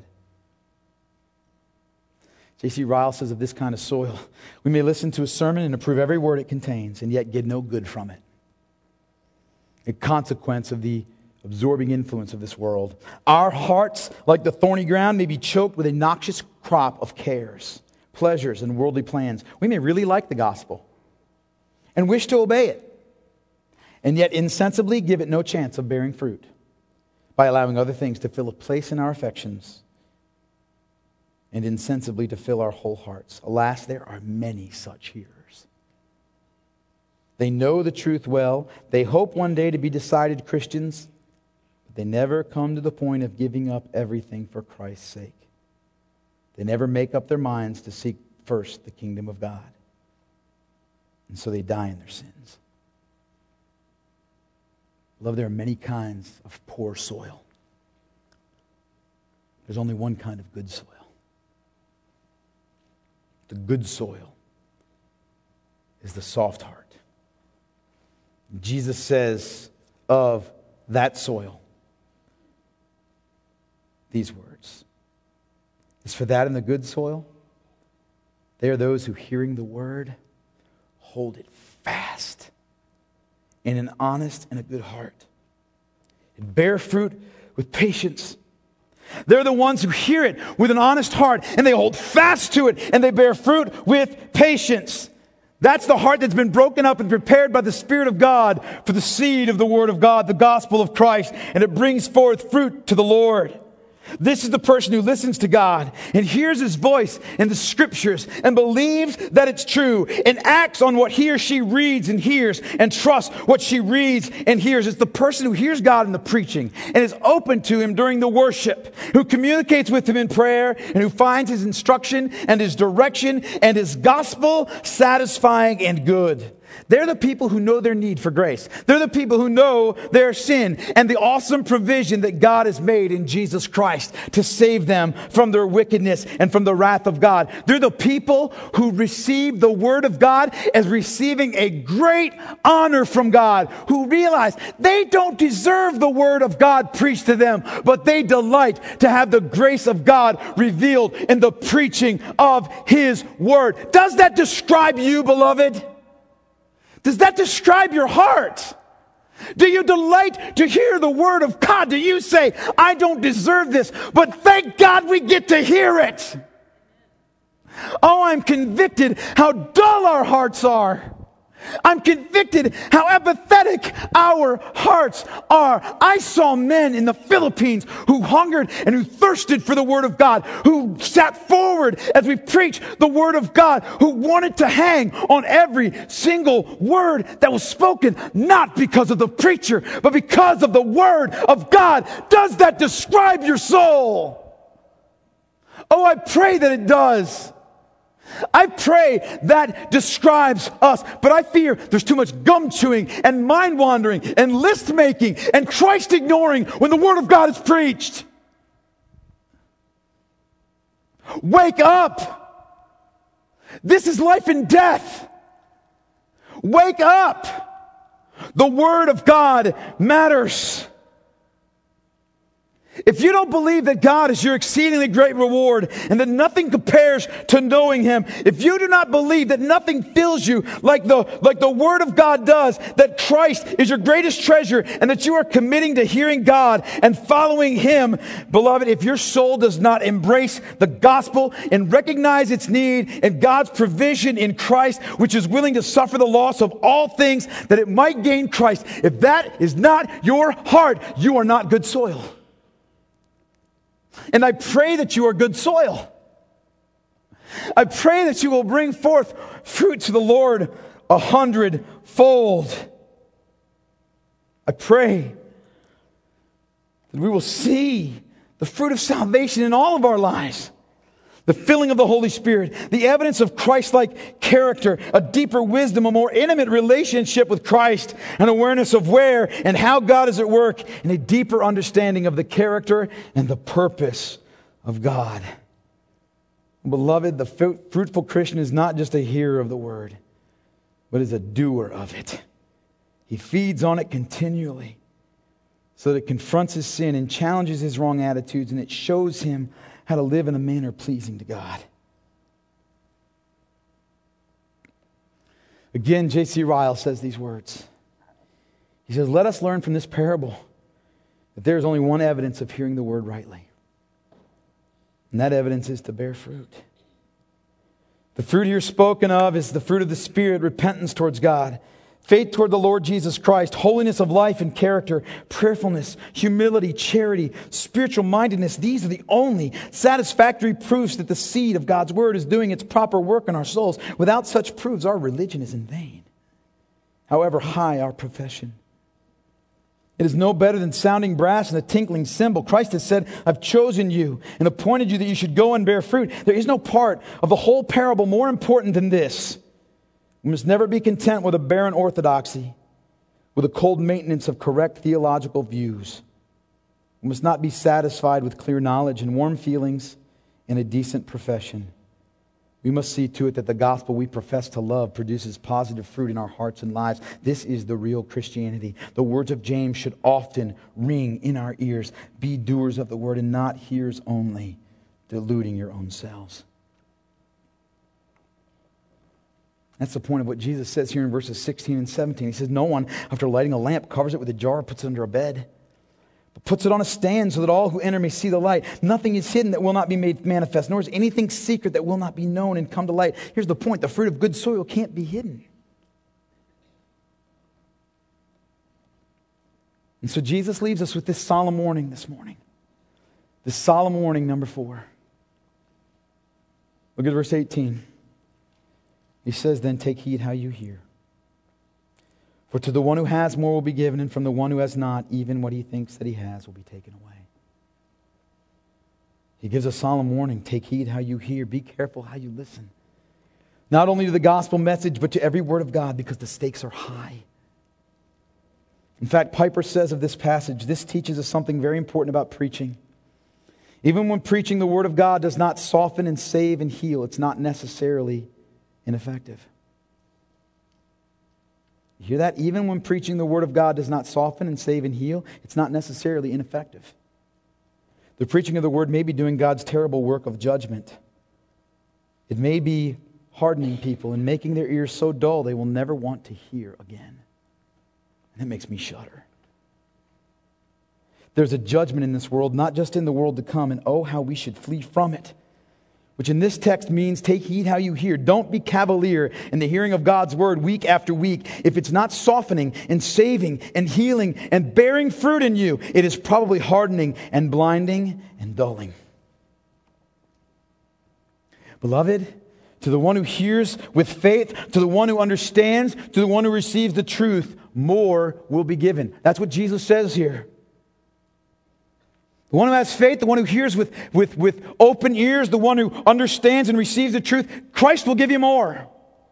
J C Ryle says of this kind of soil, we may listen to a sermon and approve every word it contains and yet get no good from it. A consequence of the absorbing influence of this world. Our hearts, like the thorny ground, may be choked with a noxious crop of cares, pleasures, and worldly plans. We may really like the gospel and wish to obey it, and yet insensibly give it no chance of bearing fruit by allowing other things to fill a place in our affections and insensibly to fill our whole hearts. Alas, there are many such hearers. They know the truth well. They hope one day to be decided Christians, but they never come to the point of giving up everything for Christ's sake. They never make up their minds to seek first the kingdom of God. And so they die in their sins. Beloved, there are many kinds of poor soil. There's only one kind of good soil. The good soil is the soft heart. Jesus says of that soil these words. As for that in the good soil, they are those who, hearing the word, hold it fast in an honest and a good heart, and bear fruit with patience. They're the ones who hear it with an honest heart, and they hold fast to it, and they bear fruit with patience. That's the heart that's been broken up and prepared by the Spirit of God for the seed of the Word of God, the gospel of Christ, and it brings forth fruit to the Lord. This is the person who listens to God and hears His voice in the Scriptures and believes that it's true and acts on what he or she reads and hears and trusts what she reads and hears. It's the person who hears God in the preaching and is open to Him during the worship, who communicates with Him in prayer and who finds His instruction and His direction and His gospel satisfying and good. They're the people who know their need for grace. They're the people who know their sin and the awesome provision that God has made in Jesus Christ to save them from their wickedness and from the wrath of God. They're the people who receive the Word of God as receiving a great honor from God, who realize they don't deserve the Word of God preached to them, but they delight to have the grace of God revealed in the preaching of His Word. Does that describe you, beloved? Does that describe your heart? Do you delight to hear the Word of God? Do you say, I don't deserve this, but thank God we get to hear it? Oh, I'm convicted how dull our hearts are. I'm convicted how apathetic our hearts are. I saw men in the Philippines who hungered and who thirsted for the Word of God, who sat forward as we preached the Word of God, who wanted to hang on every single word that was spoken, not because of the preacher, but because of the Word of God. Does that describe your soul? Oh, I pray that it does. I pray that describes us, but I fear there's too much gum chewing and mind wandering and list making and Christ ignoring when the Word of God is preached. Wake up. This is life and death. Wake up. The Word of God matters. If you don't believe that God is your exceedingly great reward and that nothing compares to knowing Him, if you do not believe that nothing fills you like the, like the Word of God does, that Christ is your greatest treasure and that you are committing to hearing God and following Him, beloved, if your soul does not embrace the gospel and recognize its need and God's provision in Christ, which is willing to suffer the loss of all things that it might gain Christ, if that is not your heart, you are not good soil. And I pray that you are good soil. I pray that you will bring forth fruit to the Lord a hundredfold. I pray that we will see the fruit of salvation in all of our lives. The filling of the Holy Spirit, the evidence of Christ-like character, a deeper wisdom, a more intimate relationship with Christ, an awareness of where and how God is at work, and a deeper understanding of the character and the purpose of God. Beloved, the fruitful Christian is not just a hearer of the word, but is a doer of it. He feeds on it continually so that it confronts his sin and challenges his wrong attitudes, and it shows him how to live in a manner pleasing to God. Again, J C Ryle says these words. He says, let us learn from this parable that there is only one evidence of hearing the word rightly. And that evidence is to bear fruit. The fruit here spoken of is the fruit of the Spirit, repentance towards God, faith toward the Lord Jesus Christ, holiness of life and character, prayerfulness, humility, charity, spiritual mindedness. These are the only satisfactory proofs that the seed of God's Word is doing its proper work in our souls. Without such proofs, our religion is in vain, however high our profession. It is no better than sounding brass and a tinkling cymbal. Christ has said, I've chosen you and appointed you that you should go and bear fruit. There is no part of the whole parable more important than this. We must never be content with a barren orthodoxy, with a cold maintenance of correct theological views. We must not be satisfied with clear knowledge and warm feelings and a decent profession. We must see to it that the gospel we profess to love produces positive fruit in our hearts and lives. This is the real Christianity. The words of James should often ring in our ears. Be doers of the word and not hearers only, deluding your own selves. That's the point of what Jesus says here in verses sixteen and seventeen. He says, no one, after lighting a lamp, covers it with a jar, puts it under a bed, but puts it on a stand so that all who enter may see the light. Nothing is hidden that will not be made manifest, nor is anything secret that will not be known and come to light. Here's the point. The fruit of good soil can't be hidden. And so Jesus leaves us with this solemn warning this morning. This solemn warning, number four. Look at verse eighteen. He says, then take heed how you hear. For to the one who has more will be given, and from the one who has not, even what he thinks that he has will be taken away. He gives a solemn warning. Take heed how you hear. Be careful how you listen. Not only to the gospel message, but to every word of God, because the stakes are high. In fact, Piper says of this passage, this teaches us something very important about preaching. Even when preaching the word of God does not soften and save and heal, it's not necessarily ineffective. You hear that? Even when preaching the word of God does not soften and save and heal, it's not necessarily ineffective. The preaching of the word may be doing God's terrible work of judgment. It may be hardening people and making their ears so dull they will never want to hear again. And that makes me shudder. There's a judgment in this world, not just in the world to come, and oh, how we should flee from it. which in this text means take heed how you hear. Don't be cavalier in the hearing of God's word week after week. If it's not softening and saving and healing and bearing fruit in you, it is probably hardening and blinding and dulling. Beloved, to the one who hears with faith, to the one who understands, to the one who receives the truth, more will be given. That's what Jesus says here. The one who has faith, the one who hears with, with, with open ears, the one who understands and receives the truth, Christ will give you more.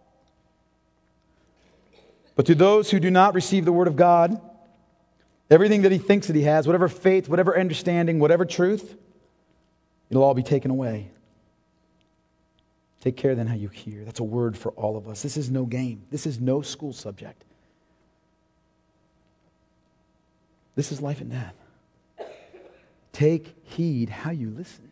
But to those who do not receive the word of God, everything that he thinks that he has, whatever faith, whatever understanding, whatever truth, it'll all be taken away. Take care then how you hear. That's a word for all of us. This is no game. This is no school subject. This is life and death. Take heed how you listen.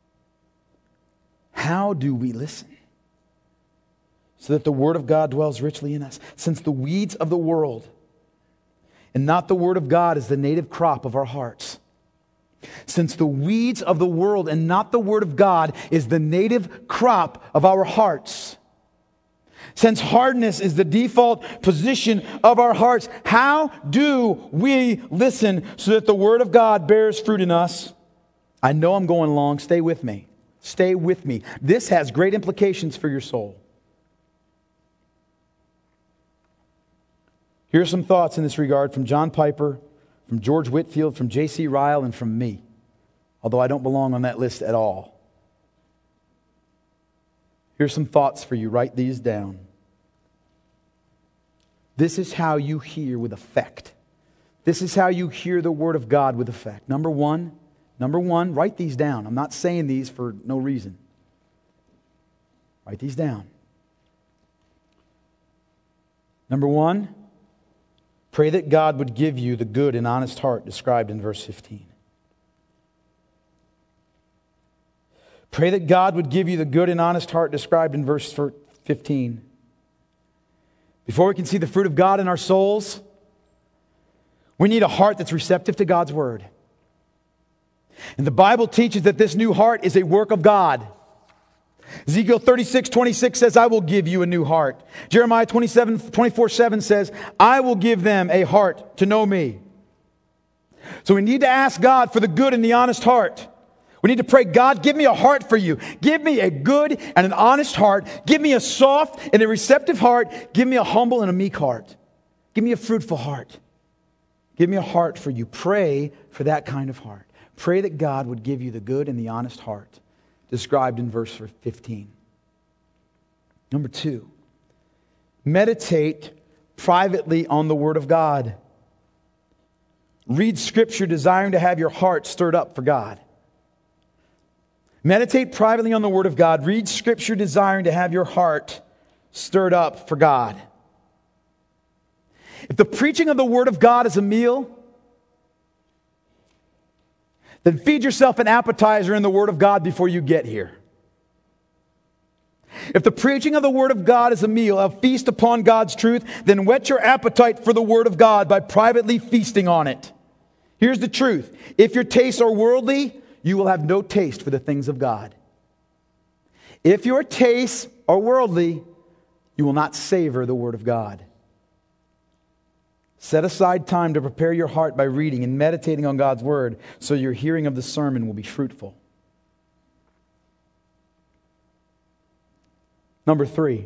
How do we listen? So that the word of God dwells richly in us. Since the weeds of the world and not the word of God is the native crop of our hearts. Since the weeds of the world and not the word of God is the native crop of our hearts. Since hardness is the default position of our hearts, how do we listen so that the word of God bears fruit in us? I know I'm going long. Stay with me. Stay with me. This has great implications for your soul. Here are some thoughts in this regard from John Piper, from George Whitefield, from J C Ryle, and from me. Although I don't belong on that list at all. Here's some thoughts for you. Write these down. This is how you hear with effect. This is how you hear the word of God with effect. Number one, number one, write these down. I'm not saying these for no reason. Write these down. Number one, pray that God would give you the good and honest heart described in verse fifteen. Pray that God would give you the good and honest heart described in verse fifteen. Before we can see the fruit of God in our souls, we need a heart that's receptive to God's word. And the Bible teaches that this new heart is a work of God. Ezekiel thirty-six twenty-six says, I will give you a new heart. Jeremiah twenty-seven twenty-four seven says, I will give them a heart to know me. So we need to ask God for the good and the honest heart. We need to pray, God, give me a heart for you. Give me a good and an honest heart. Give me a soft and a receptive heart. Give me a humble and a meek heart. Give me a fruitful heart. Give me a heart for you. Pray for that kind of heart. Pray that God would give you the good and the honest heart described in verse fifteen. Number two, meditate privately on the Word of God. Read Scripture desiring to have your heart stirred up for God. Meditate privately on the Word of God. Read Scripture desiring to have your heart stirred up for God. If the preaching of the Word of God is a meal, then feed yourself an appetizer in the Word of God before you get here. If the preaching of the Word of God is a meal, a feast upon God's truth, then whet your appetite for the Word of God by privately feasting on it. Here's the truth. If your tastes are worldly, you will have no taste for the things of God. If your tastes are worldly, you will not savor the Word of God. Set aside time to prepare your heart by reading and meditating on God's Word so your hearing of the sermon will be fruitful. Number three,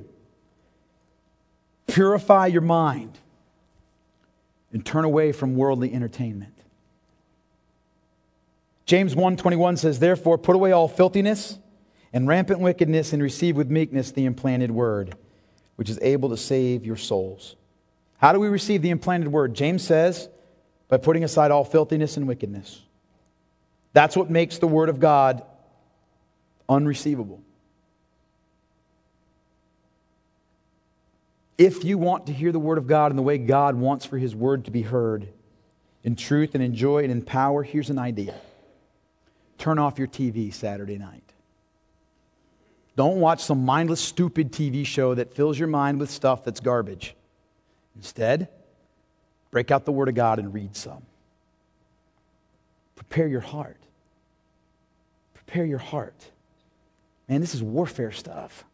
purify your mind and turn away from worldly entertainment. James one twenty-one says, therefore, put away all filthiness and rampant wickedness and receive with meekness the implanted word, which is able to save your souls. How do we receive the implanted word? James says, by putting aside all filthiness and wickedness. That's what makes the word of God unreceivable. If you want to hear the word of God in the way God wants for his word to be heard, in truth and in joy and in power, here's an idea. Turn off your T V Saturday night. Don't watch some mindless, stupid T V show that fills your mind with stuff that's garbage. Instead, break out the Word of God and read some. Prepare your heart. Prepare your heart. Man, this is warfare stuff.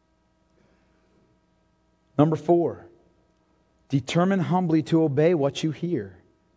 Number four, determine humbly to obey what you hear.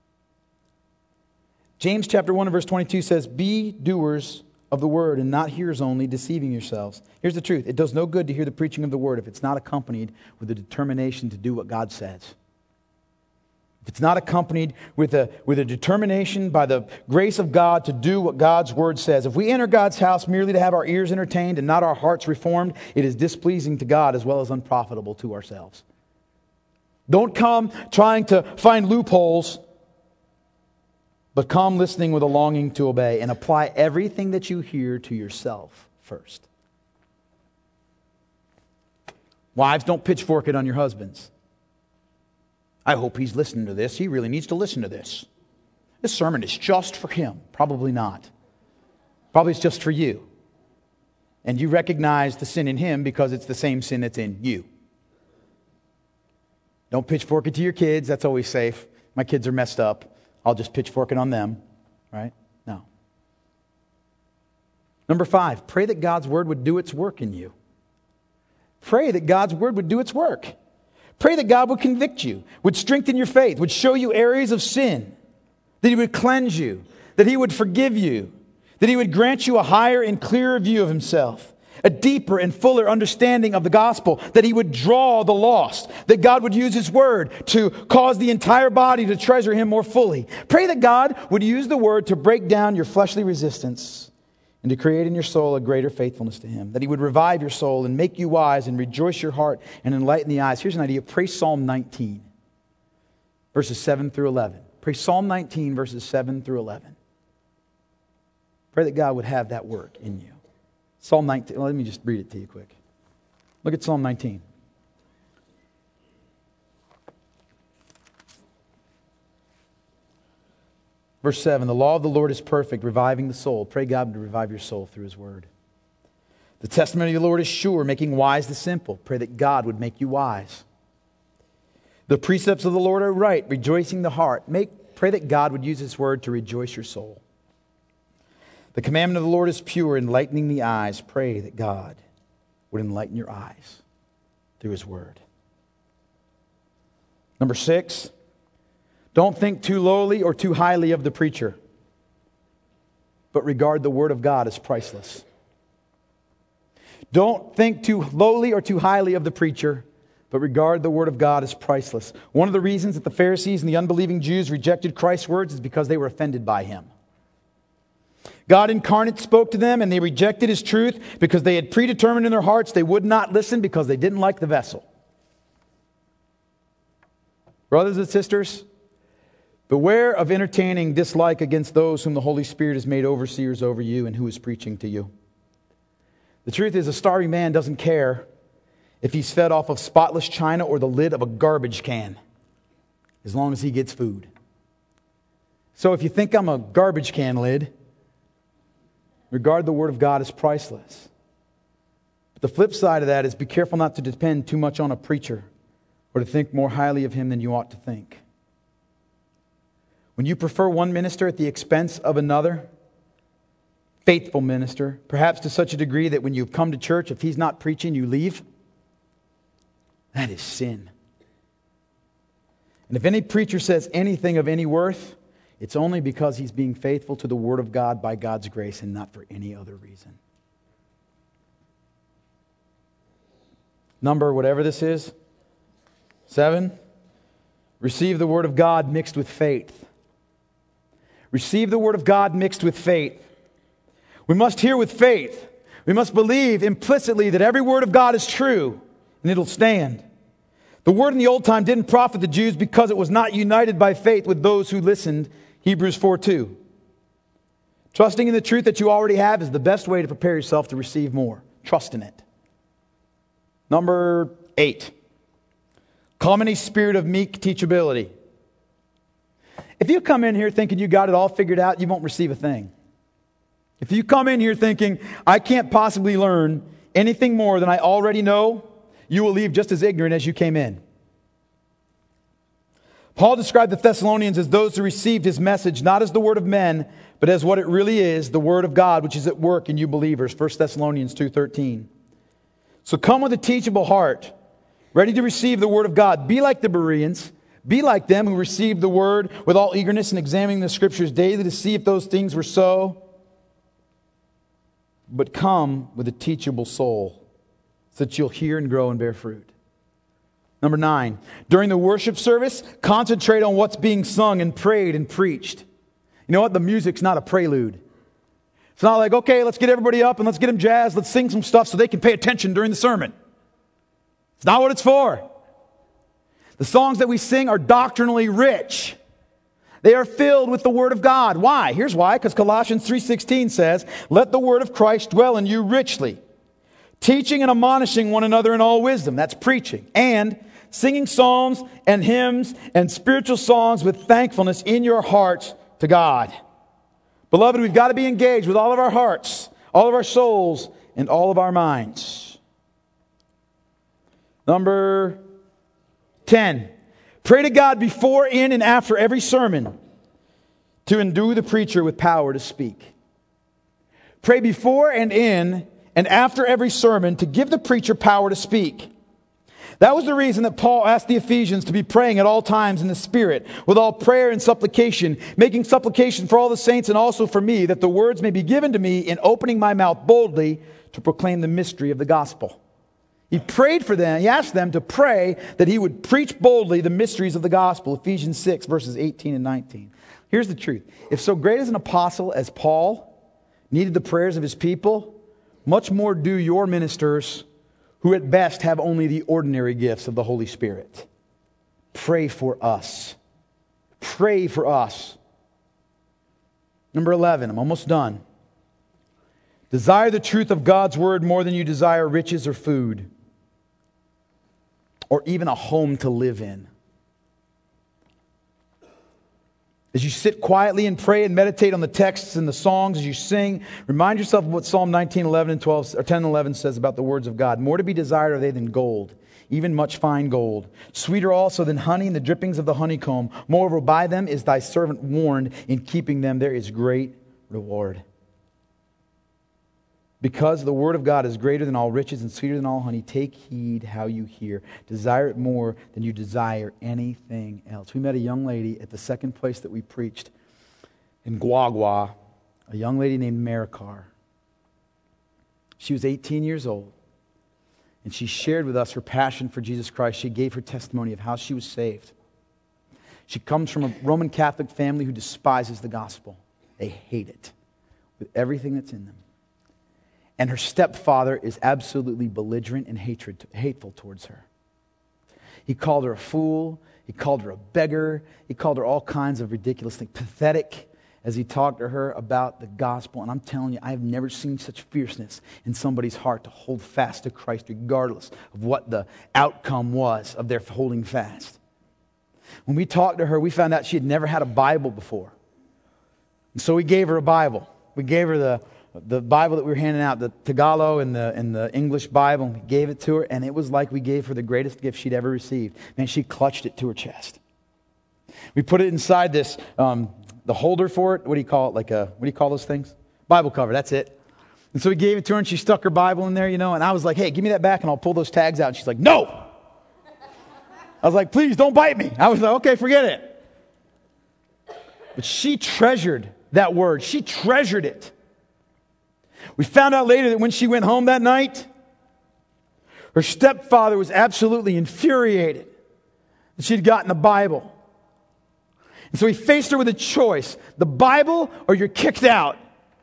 James chapter one and verse twenty-two says, be doers of the word and not hearers only, deceiving yourselves. Here's the truth. It does no good to hear the preaching of the word if it's not accompanied with a determination to do what God says. If it's not accompanied with a, with a determination by the grace of God to do what God's word says. If we enter God's house merely to have our ears entertained and not our hearts reformed, it is displeasing to God as well as unprofitable to ourselves. Don't come trying to find loopholes, but come listening with a longing to obey, and apply everything that you hear to yourself first. Wives, don't pitchfork it on your husbands. I hope he's listening to this. He really needs to listen to this. This sermon is just for him. Probably not. Probably it's just for you. And you recognize the sin in him because it's the same sin that's in you. Don't pitchfork it to your kids. That's always safe. My kids are messed up. I'll just pitchfork it on them. Right? No. Number five, pray that God's word would do its work in you. Pray that God's word would do its work. Pray that God would convict you, would strengthen your faith, would show you areas of sin, that He would cleanse you, that He would forgive you, that He would grant you a higher and clearer view of Himself, a deeper and fuller understanding of the gospel, that He would draw the lost, that God would use His word to cause the entire body to treasure Him more fully. Pray that God would use the word to break down your fleshly resistance and to create in your soul a greater faithfulness to Him. That He would revive your soul and make you wise and rejoice your heart and enlighten the eyes. Here's an idea. Pray Psalm nineteen, verses seven through eleven. Pray Psalm nineteen, verses seven through eleven. Pray that God would have that work in you. Psalm nineteen. Let me just read it to you quick. Look at Psalm nineteen. Verse seven, the law of the Lord is perfect, reviving the soul. Pray God to revive your soul through His word. The testimony of the Lord is sure, making wise the simple. Pray that God would make you wise. The precepts of the Lord are right, rejoicing the heart. Make, pray that God would use His word to rejoice your soul. The commandment of the Lord is pure, enlightening the eyes. Pray that God would enlighten your eyes through His word. Number six, don't think too lowly or too highly of the preacher, but regard the word of God as priceless. Don't think too lowly or too highly of the preacher, but regard the word of God as priceless. One of the reasons that the Pharisees and the unbelieving Jews rejected Christ's words is because they were offended by Him. God incarnate spoke to them and they rejected His truth because they had predetermined in their hearts they would not listen because they didn't like the vessel. Brothers and sisters, beware of entertaining dislike against those whom the Holy Spirit has made overseers over you and who is preaching to you. The truth is, a starving man doesn't care if he's fed off of spotless china or the lid of a garbage can, as long as he gets food. So if you think I'm a garbage can lid, regard the word of God as priceless. But the flip side of that is be careful not to depend too much on a preacher or to think more highly of him than you ought to think. When you prefer one minister at the expense of another, faithful minister, perhaps to such a degree that when you come to church, if he's not preaching, you leave, that is sin. And if any preacher says anything of any worth, it's only because he's being faithful to the Word of God by God's grace and not for any other reason. Number, whatever this is, seven, receive the Word of God mixed with faith. Receive the Word of God mixed with faith. We must hear with faith. We must believe implicitly that every word of God is true and it'll stand. The word in the old time didn't profit the Jews because it was not united by faith with those who listened. Hebrews four two. Trusting in the truth that you already have is the best way to prepare yourself to receive more. Trust in it. Number eight. Come in a spirit of meek teachability. If you come in here thinking you got it all figured out, you won't receive a thing. If you come in here thinking, I can't possibly learn anything more than I already know, you will leave just as ignorant as you came in. Paul described the Thessalonians as those who received his message not as the word of men, but as what it really is, the word of God, which is at work in you believers. First Thessalonians two thirteen. So come with a teachable heart, ready to receive the word of God. Be like the Bereans. Be like them who received the word with all eagerness and examining the scriptures daily to see if those things were so. But come with a teachable soul, so that you'll hear and grow and bear fruit. Number nine, during the worship service, concentrate on what's being sung and prayed and preached. You know what? The music's not a prelude. It's not like, okay, let's get everybody up and let's get them jazzed. Let's sing some stuff so they can pay attention during the sermon. It's not what it's for. The songs that we sing are doctrinally rich. They are filled with the Word of God. Why? Here's why. Because Colossians three sixteen says, let the Word of Christ dwell in you richly, teaching and admonishing one another in all wisdom. That's preaching. And singing psalms and hymns and spiritual songs with thankfulness in your hearts to God. Beloved, we've got to be engaged with all of our hearts, all of our souls, and all of our minds. Number ten. Pray to God before, in, and after every sermon to endue the preacher with power to speak. Pray before and in and after every sermon to give the preacher power to speak. That was the reason that Paul asked the Ephesians to be praying at all times in the Spirit, with all prayer and supplication, making supplication for all the saints and also for me, that the words may be given to me in opening my mouth boldly to proclaim the mystery of the gospel. He prayed for them. He asked them to pray that he would preach boldly the mysteries of the gospel. Ephesians six, verses eighteen and nineteen. Here's the truth. If so great as an apostle as Paul needed the prayers of his people, much more do your ministers, who at best have only the ordinary gifts of the Holy Spirit. Pray for us. Pray for us. Number eleven, I'm almost done. Desire the truth of God's word more than you desire riches or food, or even a home to live in. As you sit quietly and pray and meditate on the texts and the songs as you sing, remind yourself of what Psalm nineteen, eleven, and twelve, or ten and eleven says about the words of God. More to be desired are they than gold, even much fine gold. Sweeter also than honey and the drippings of the honeycomb. Moreover, by them is thy servant warned. In keeping them there is great reward. Because the word of God is greater than all riches and sweeter than all honey, take heed how you hear. Desire it more than you desire anything else. We met a young lady at the second place that we preached in Guagua, a young lady named Marikar. She was eighteen years old, and she shared with us her passion for Jesus Christ. She gave her testimony of how she was saved. She comes from a Roman Catholic family who despises the gospel. They hate it with everything that's in them. And her stepfather is absolutely belligerent and hatred, hateful towards her. He called her a fool. He called her a beggar. He called her all kinds of ridiculous things. Pathetic as he talked to her about the gospel. And I'm telling you, I have never seen such fierceness in somebody's heart to hold fast to Christ regardless of what the outcome was of their holding fast. When we talked to her, we found out she had never had a Bible before. And so we gave her a Bible. We gave her the The Bible that we were handing out, the Tagalog and the, and the English Bible, and we gave it to her, and it was like we gave her the greatest gift she'd ever received. Man, she clutched it to her chest. We put it inside this, um, the holder for it. What do you call it? Like a, what do you call those things? Bible cover, that's it. And so we gave it to her, and she stuck her Bible in there, you know, and I was like, hey, give me that back, and I'll pull those tags out. And she's like, no! I was like, please, don't bite me. I was like, okay, forget it. But she treasured that word. She treasured it. We found out later that when she went home that night, her stepfather was absolutely infuriated that she'd gotten the Bible. And so he faced her with a choice, the Bible or you're kicked out.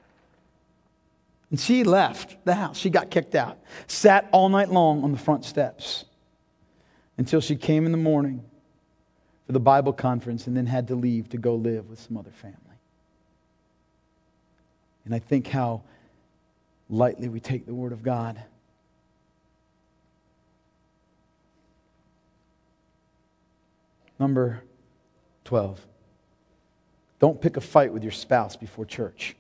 And she left the house. She got kicked out. Sat all night long on the front steps until she came in the morning for the Bible conference and then had to leave to go live with some other family. And I think how lightly we take the Word of God. Number twelve. Don't pick a fight with your spouse before church.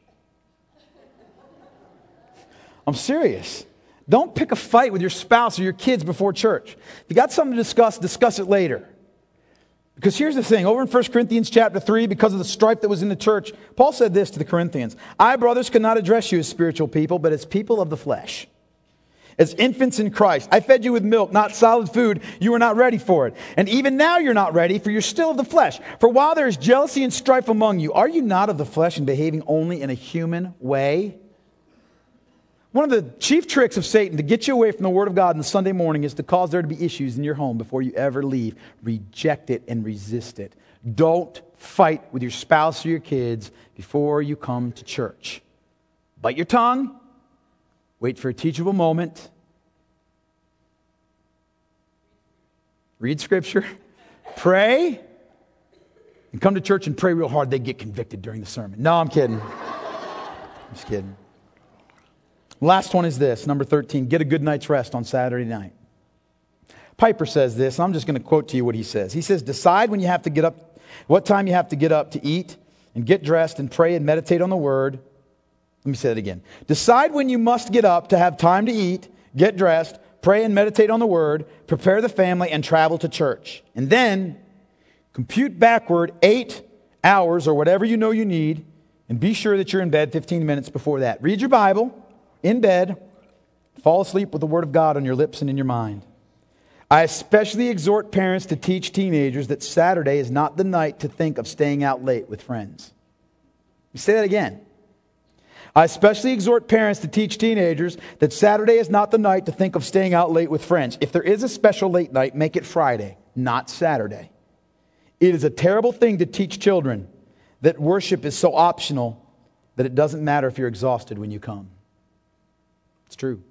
I'm serious. Don't pick a fight with your spouse or your kids before church. If you got something to discuss, discuss it later. Because here's the thing, over in First Corinthians chapter three, because of the strife that was in the church, Paul said this to the Corinthians, I, brothers, could not address you as spiritual people, but as people of the flesh. As infants in Christ. I fed you with milk, not solid food. You were not ready for it. And even now you're not ready, for you're still of the flesh. For while there is jealousy and strife among you, are you not of the flesh and behaving only in a human way? One of the chief tricks of Satan to get you away from the Word of God on the Sunday morning is to cause there to be issues in your home before you ever leave. Reject it and resist it. Don't fight with your spouse or your kids before you come to church. Bite your tongue. Wait for a teachable moment. Read Scripture. Pray. And come to church and pray real hard. They get convicted during the sermon. No, I'm kidding. I'm just kidding. Last one is this, number thirteen. Get a good night's rest on Saturday night. Piper says this. I'm just going to quote to you what he says. He says, decide when you have to get up, what time you have to get up to eat and get dressed and pray and meditate on the Word. Let me say that again. Decide when you must get up to have time to eat, get dressed, pray and meditate on the Word, prepare the family, and travel to church. And then compute backward eight hours or whatever you know you need, and be sure that you're in bed fifteen minutes before that. Read your Bible in bed. Fall asleep with the Word of God on your lips and in your mind. I especially exhort parents to teach teenagers that Saturday is not the night to think of staying out late with friends. Let me say that again. I especially exhort parents to teach teenagers that Saturday is not the night to think of staying out late with friends. If there is a special late night, make it Friday, not Saturday. It is a terrible thing to teach children that worship is so optional that it doesn't matter if you're exhausted when you come. It's true.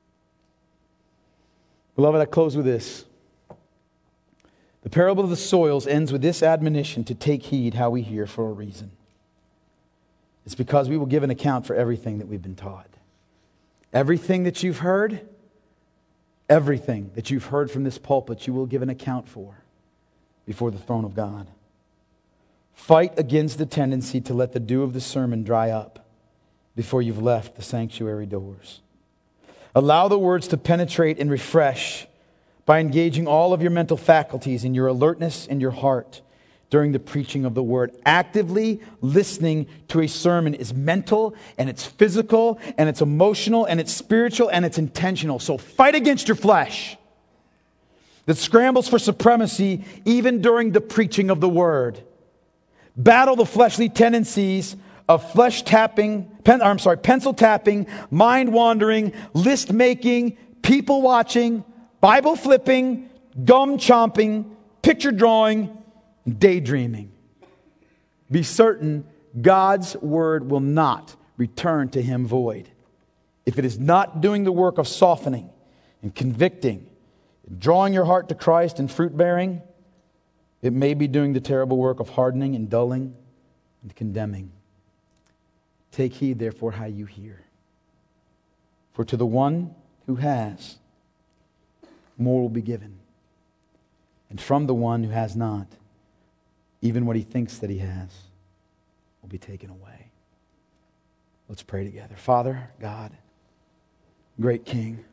Beloved, I close with this. The parable of the soils ends with this admonition to take heed how we hear for a reason. It's because we will give an account for everything that we've been taught. Everything that you've heard, everything that you've heard from this pulpit, you will give an account for before the throne of God. Fight against the tendency to let the dew of the sermon dry up before you've left the sanctuary doors. Allow the words to penetrate and refresh by engaging all of your mental faculties and your alertness and your heart during the preaching of the Word. Actively listening to a sermon is mental, and it's physical, and it's emotional, and it's spiritual, and it's intentional. So fight against your flesh that scrambles for supremacy even during the preaching of the Word. Battle the fleshly tendencies of flesh tapping, pen, I'm sorry, pencil tapping, mind wandering, list making, people watching, Bible flipping, gum chomping, picture drawing, daydreaming. Be certain God's Word will not return to Him void. If it is not doing the work of softening and convicting, and drawing your heart to Christ and fruit bearing, it may be doing the terrible work of hardening and dulling and condemning. Take heed, therefore, how you hear. For to the one who has, more will be given. And from the one who has not, even what he thinks that he has will be taken away. Let's pray together. Father, God, great King,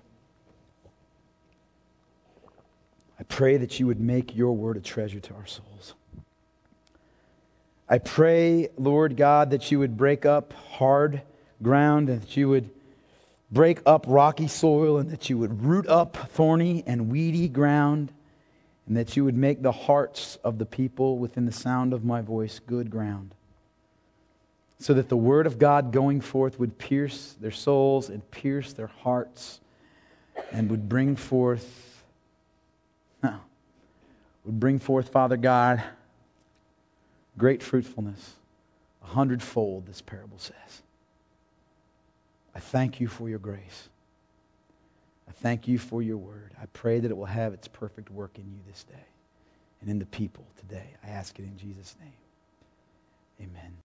I pray that you would make your word a treasure to our souls. I pray, Lord God, that you would break up hard ground and that you would break up rocky soil and that you would root up thorny and weedy ground and that you would make the hearts of the people within the sound of my voice good ground, so that the word of God going forth would pierce their souls and pierce their hearts and would bring forth, would bring forth, Father God, great fruitfulness, a hundredfold, this parable says. I thank you for your grace. I thank you for your word. I pray that it will have its perfect work in you this day and in the people today. I ask it in Jesus' name. Amen.